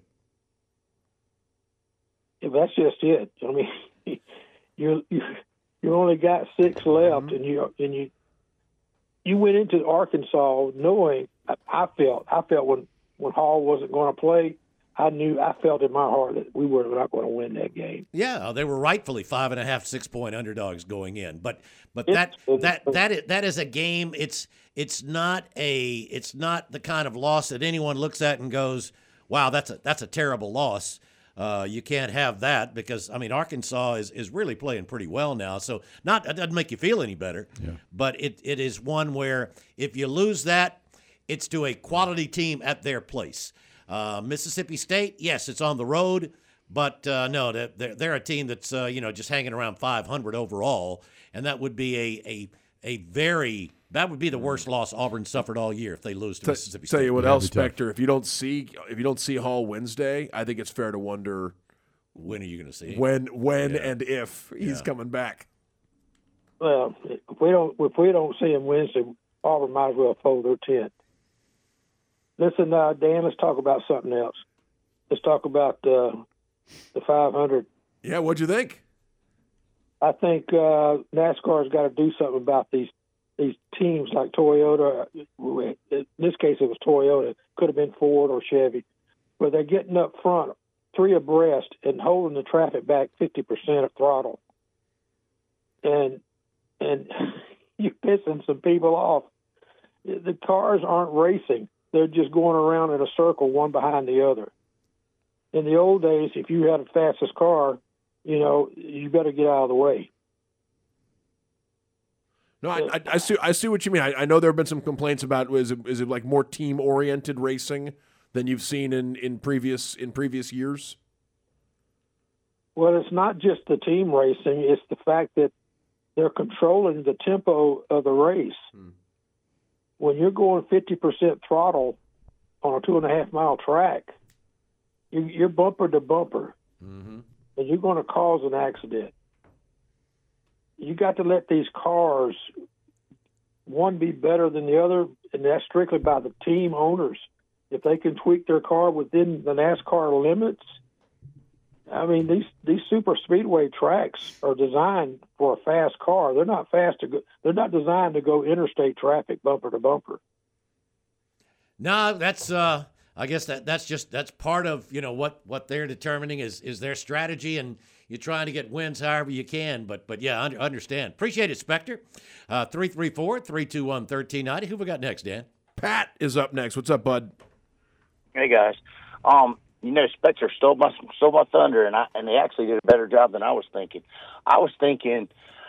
Yeah, that's just it. I mean, you only got 6 left, and you went into Arkansas knowing. I felt when Hall wasn't going to play, I felt in my heart that we were not going to win that game. Yeah, they were rightfully 5.5, 6-point underdogs going in, but that is a game. It's not the kind of loss that anyone looks at and goes, "Wow, that's a terrible loss." You can't have that because, I mean, Arkansas is really playing pretty well now. So it doesn't make you feel any better. Yeah. But it is one where if you lose that, it's to a quality team at their place. Mississippi State, yes, it's on the road. But, no, they're a team that's, just hanging around 500 overall. And that would be that would be the worst loss Auburn suffered all year if they lose to Mississippi State. Tell you what else, Spector. If you don't see Hall Wednesday, I think it's fair to wonder when are you going to see him? When and if he's coming back. Well, if we don't see him Wednesday, Auburn might as well fold their tent. Listen, Dan, let's talk about something else. Let's talk about the 500. Yeah, what'd you think? I think NASCAR's got to do something about these teams like Toyota. In this case, it was Toyota. Could have been Ford or Chevy, where they're getting up front 3 abreast and holding the traffic back 50% of throttle. And you're pissing some people off. The cars aren't racing. They're just going around in a circle, one behind the other. In the old days, if you had the fastest car, you better get out of the way. No, I see what you mean. I know there have been some complaints about is it like more team oriented racing than you've seen in previous years? Well, it's not just the team racing; it's the fact that they're controlling the tempo of the race. When you're going 50% throttle on a 2.5-mile track, you're bumper to bumper, and you're going to cause an accident. You got to let these cars, one be better than the other, and that's strictly by the team owners. If they can tweak their car within the NASCAR limits, I mean, these super speedway tracks are designed for a fast car. They're not they're not designed to go interstate traffic bumper to bumper. No, that's I guess that's part of what they're determining is their strategy, and you're trying to get wins however you can. But yeah, I understand. Appreciate it, Spector. 334-321-1390. Who we got next, Dan? Pat is up next. What's up, bud? Hey guys. Spector stole my thunder, and they actually did a better job than I was thinking. I was thinking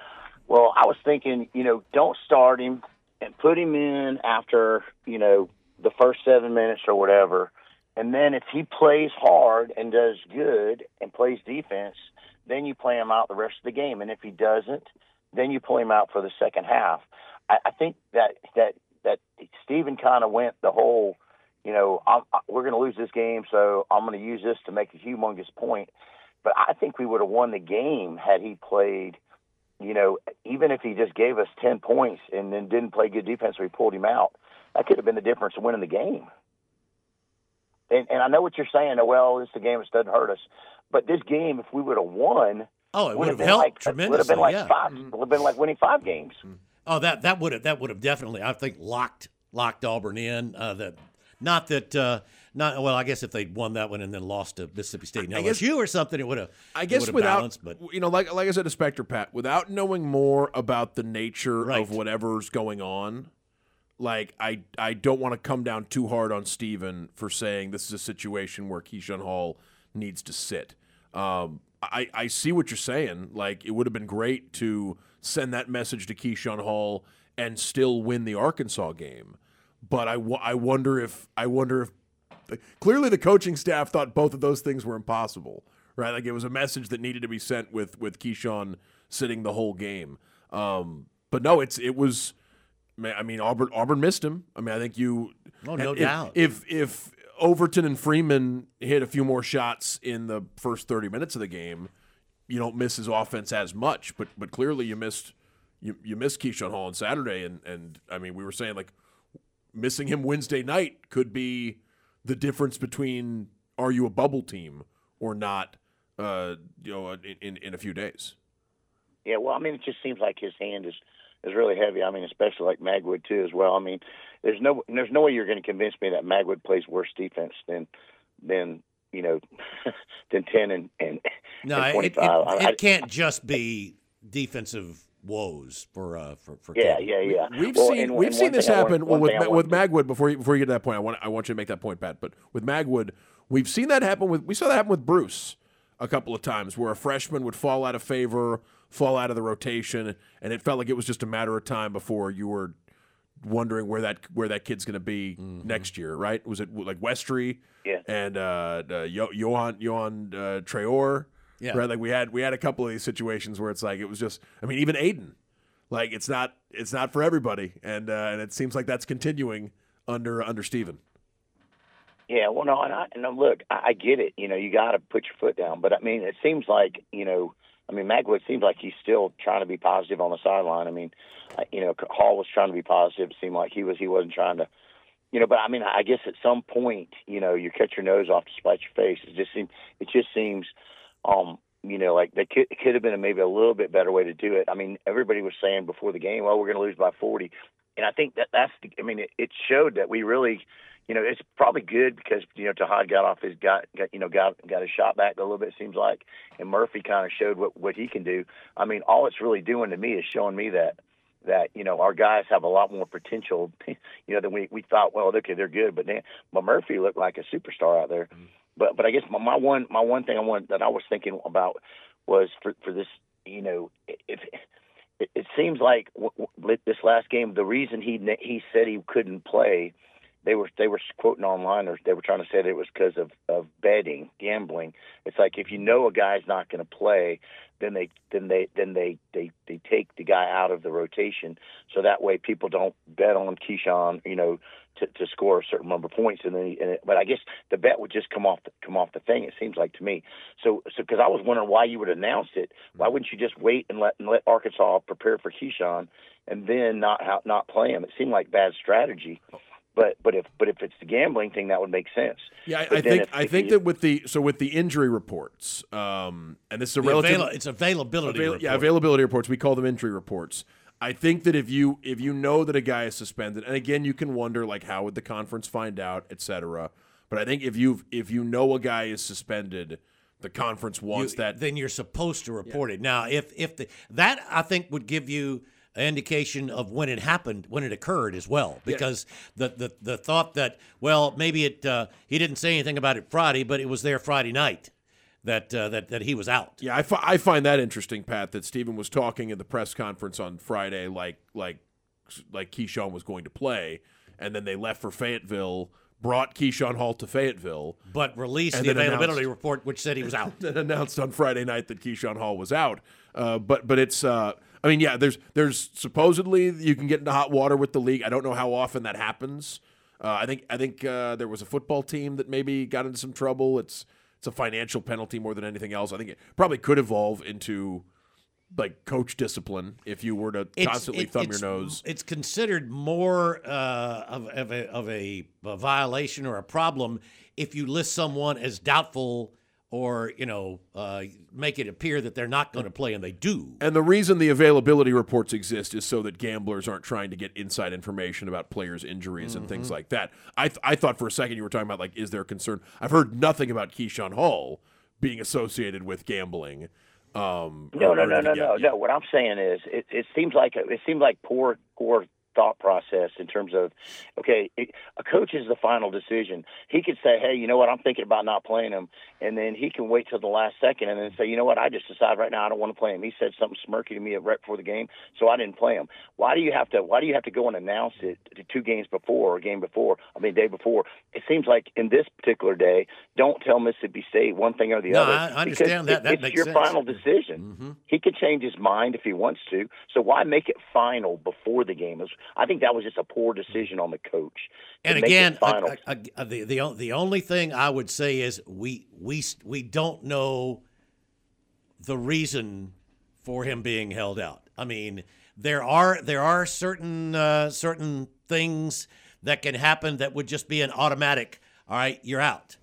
Well, I was thinking, don't start him and put him in after, the first 7 minutes or whatever. And then if he plays hard and does good and plays defense, then you play him out the rest of the game. And if he doesn't, then you pull him out for the second half. I think that Stephen kind of went the whole, we're going to lose this game, so I'm going to use this to make a humongous point. But I think we would have won the game had he played, even if he just gave us 10 points and then didn't play good defense or he pulled him out. That could have been the difference in winning the game. And I know what you're saying. Well, this is a game that doesn't hurt us. But this game, if we would have won, it would have helped tremendously. Would have been like five. Would have been like winning 5 games. Oh, that would have definitely, I think, locked Auburn in. I guess if they'd won that one and then lost to Mississippi State and LSU or something, it would have. I guess without balanced, but like I said to Spectre, Pat, without knowing more about the nature of whatever's going on, like I don't want to come down too hard on Stephen for saying this is a situation where Keyshawn Hall needs to sit. I see what you're saying. Like, it would have been great to send that message to Keyshawn Hall and still win the Arkansas game. But I wonder if clearly the coaching staff thought both of those things were impossible, right? Like, it was a message that needed to be sent with Keyshawn sitting the whole game. But no, it was. I mean, Auburn missed him. I mean, I think no doubt. If Overton and Freeman hit a few more shots in the first 30 minutes of the game, you don't miss his offense as much. But clearly you missed Keyshawn Hall on Saturday, and I mean, we were saying, like, missing him Wednesday night could be the difference between are you a bubble team or not, in a few days. Yeah, well, I mean, it just seems like his hand is really heavy. I mean, especially like Magwood too as well. I mean, there's no way you're going to convince me that Magwood plays worse defense than 10 and 25. It can't just be defensive woes for yeah. We've seen this happen with Magwood. Before you get to that point, I want you to make that point, Pat. But with Magwood, we saw that happen with Bruce a couple of times, where a freshman would fall out of favor, fall out of the rotation, and it felt like it was just a matter of time before you were wondering where that kid's going to be next year, right? Was it like Westry and Johan Traore? Yeah. Right? Like we had a couple of these situations where it's like it was just, I mean, even Aiden, like it's not for everybody, and it seems like that's continuing under Stephen. Yeah, well, no, and look, I get it. You got to put your foot down, but I mean, it seems like Magwood seems like he's still trying to be positive on the sideline. I mean, Hall was trying to be positive. It seemed like he wasn't trying to, but I mean, I guess at some point, you cut your nose off to spite your face. It just seems, like it could have been maybe a little bit better way to do it. I mean, everybody was saying before the game, well, we're going to lose by 40. And I think it showed that we really, it's probably good because, Tahad got a shot back a little bit, it seems like, and Murphy kind of showed what he can do. I mean, all it's really doing to me is showing me that our guys have a lot more potential, than we thought. Well, okay, they're good, but Murphy looked like a superstar out there. Mm-hmm. But I guess my one thing that I was thinking about was for this, it seems like this last game, the reason he said he couldn't play, they were quoting online, or they were trying to say that it was because of betting, gambling. It's like, if a guy's not going to play, then they take the guy out of the rotation, so that way people don't bet on Keyshawn, to score a certain number of points, but I guess the bet would just come off the thing. It seems like to me. So because I was wondering why you would announce it. Why wouldn't you just wait and let Arkansas prepare for Keyshawn and then not play him? It seemed like bad strategy. But if it's the gambling thing, that would make sense. Yeah, I think that with the injury reports, and this is a relative, it's availability reports. Yeah, availability reports. We call them injury reports. I think that if you know that a guy is suspended, and again, you can wonder, like, how would the conference find out, et cetera. But I think if you know a guy is suspended, the conference wants that. Then you're supposed to report it. Now, that I think would give you an indication of when it happened, when it occurred as well, because the thought that, well, maybe he didn't say anything about it Friday, but it was there Friday night. that he was out. Yeah, I find that interesting, Pat, that Stephen was talking in the press conference on Friday like Keyshawn was going to play, and then they left for Fayetteville, brought Keyshawn Hall to Fayetteville, but released the availability report, which said he was out. Then announced on Friday night that Keyshawn Hall was out. But it's I mean, yeah, there's supposedly you can get into hot water with the league. I don't know how often that happens. I think there was a football team that maybe got into some trouble. It's a financial penalty more than anything else. I think it probably could evolve into like coach discipline if you were to constantly thumb your nose. It's considered more of a violation or a problem if you list someone as doubtful or make it appear that they're not going to play and they do. And the reason the availability reports exist is so that gamblers aren't trying to get inside information about players' injuries and things like that. I thought for a second you were talking about, like, is there concern? I've heard nothing about Keyshawn Hall being associated with gambling. No. What I'm saying is it seems like poor thought process in terms of, okay, a coach is the final decision. He could say, hey, you know what, I'm thinking about not playing him, and then he can wait till the last second and then say, you know what, I just decided right now I don't want to play him. He said something smirky to me right before the game, so I didn't play him. Why do you have to go and announce it 2 games before or day before? It seems like in this particular day, don't tell Mississippi State one thing or the other. I understand that. That it's makes your sense. final decision. He could change his mind if he wants to, so why make it final before the game? I think that was just a poor decision on the coach. And again, the only thing I would say is we don't know the reason for him being held out. I mean, there are certain things that can happen that would just be an automatic. All right, you're out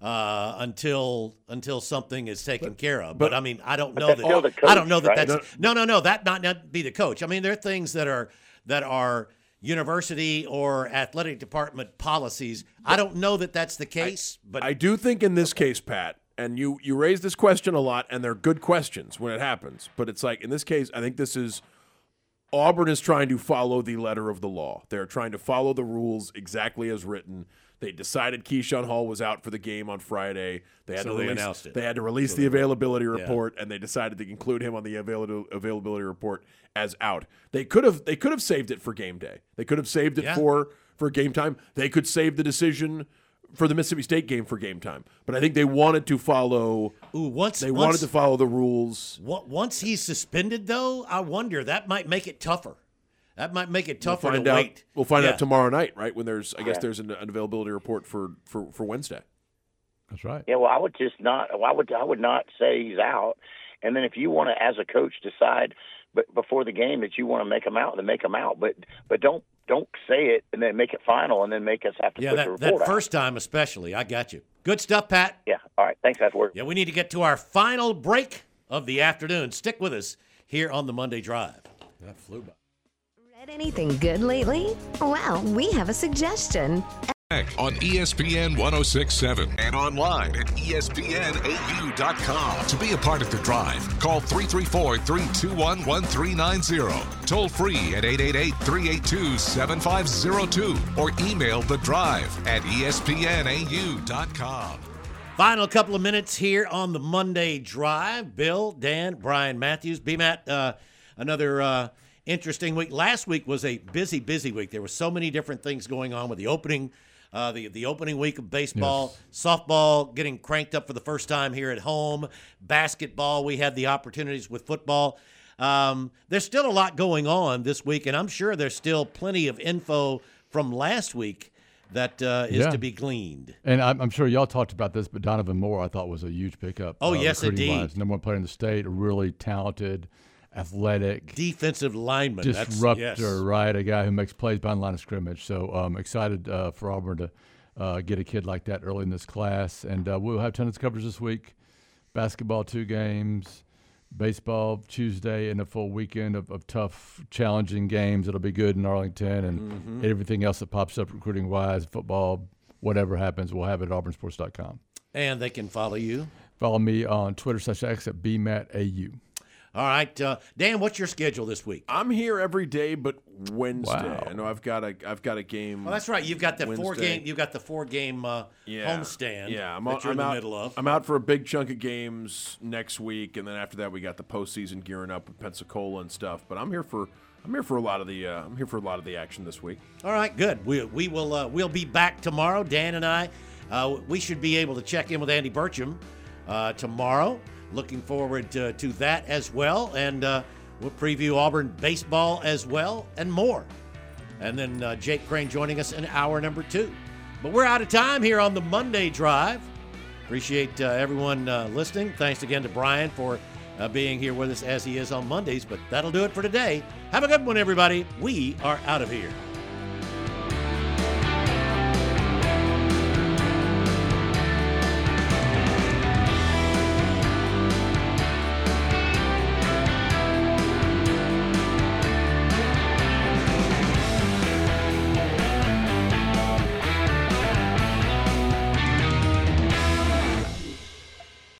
until something is taken care of. But I mean, I don't know that. I don't know that right? that's no. That might not be the coach. I mean, there are things that are university or athletic department policies. I don't know that that's the case, but I do think in this case, Pat, and you raise this question a lot, and they're good questions when it happens. But it's like in this case, I think this is Auburn is trying to follow the letter of the law. They're trying to follow the rules exactly as written. They decided Keyshawn Hall was out for the game on Friday. They had to release the availability report, and they decided to include him on the availability report as out. They could have saved it for game day. They could have saved it for game time. They could save the decision for the Mississippi State game for game time. But I think they wanted to follow. Wanted to follow the rules. Once he's suspended, though, I wonder that might make it tougher. That might make it tougher to wait. We'll find out tomorrow night, right? When there's an availability report for Wednesday. That's right. Yeah, well, I would not say he's out. And then if you want to, as a coach, decide before the game that you want to make him out, then make him out. But don't say it and then make it final and then make us have to put the report out. That first time especially. I got you. Good stuff, Pat. Yeah. All right. Thanks, that's work. Yeah, we need to get to our final break of the afternoon. Stick with us here on the Monday Drive. That flew by. Read anything good lately? Well, we have a suggestion. On ESPN 106.7 and online at ESPNAU.com. To be a part of the drive, call 334-321-1390. Toll free at 888-382-7502 or email the drive at ESPNAU.com. Final couple of minutes here on the Monday Drive. Bill, Dan, Brian Matthews. B-Matt, another interesting week. Last week was a busy week. There were so many different things going on with the opening the opening week of baseball, softball getting cranked up for the first time here at home, basketball, we had the opportunities with football. There's still a lot going on this week, and I'm sure there's still plenty of info from last week that is to be gleaned. And I'm sure y'all talked about this, but Donovan Moore I thought was a huge pickup. Oh, yes, indeed. Wise. Number one player in the state, a really talented, athletic defensive lineman, disruptor, right? A guy who makes plays behind the line of scrimmage. So excited for Auburn to get a kid like that early in this class. And we'll have tons of coverage this week. Basketball 2 games, baseball Tuesday, and a full weekend of tough, challenging games. It'll be good in Arlington, and everything else that pops up recruiting-wise, football, whatever happens, we'll have it at auburnsports.com. And they can follow you. Follow me on Twitter/X at BMattAU. All right, Dan, what's your schedule this week? I'm here every day, but Wednesday. Wow. I know I've got a game. Oh, that's right. You've got the Wednesday. four game homestand. Yeah, that you're in the middle of. I'm out for a big chunk of games next week, and then after that we got the postseason gearing up with Pensacola and stuff. But I'm here for a lot of the action this week. All right, good. We will we'll be back tomorrow. Dan and I, we should be able to check in with Andy Burcham tomorrow. Looking forward to that as well, and we'll preview Auburn baseball as well and more. And then Jake Crane joining us in hour number 2. But we're out of time here on the Monday Drive. Appreciate everyone listening. Thanks again to Brian for being here with us as he is on Mondays. But that'll do it for today. Have a good one, everybody. We are out of here.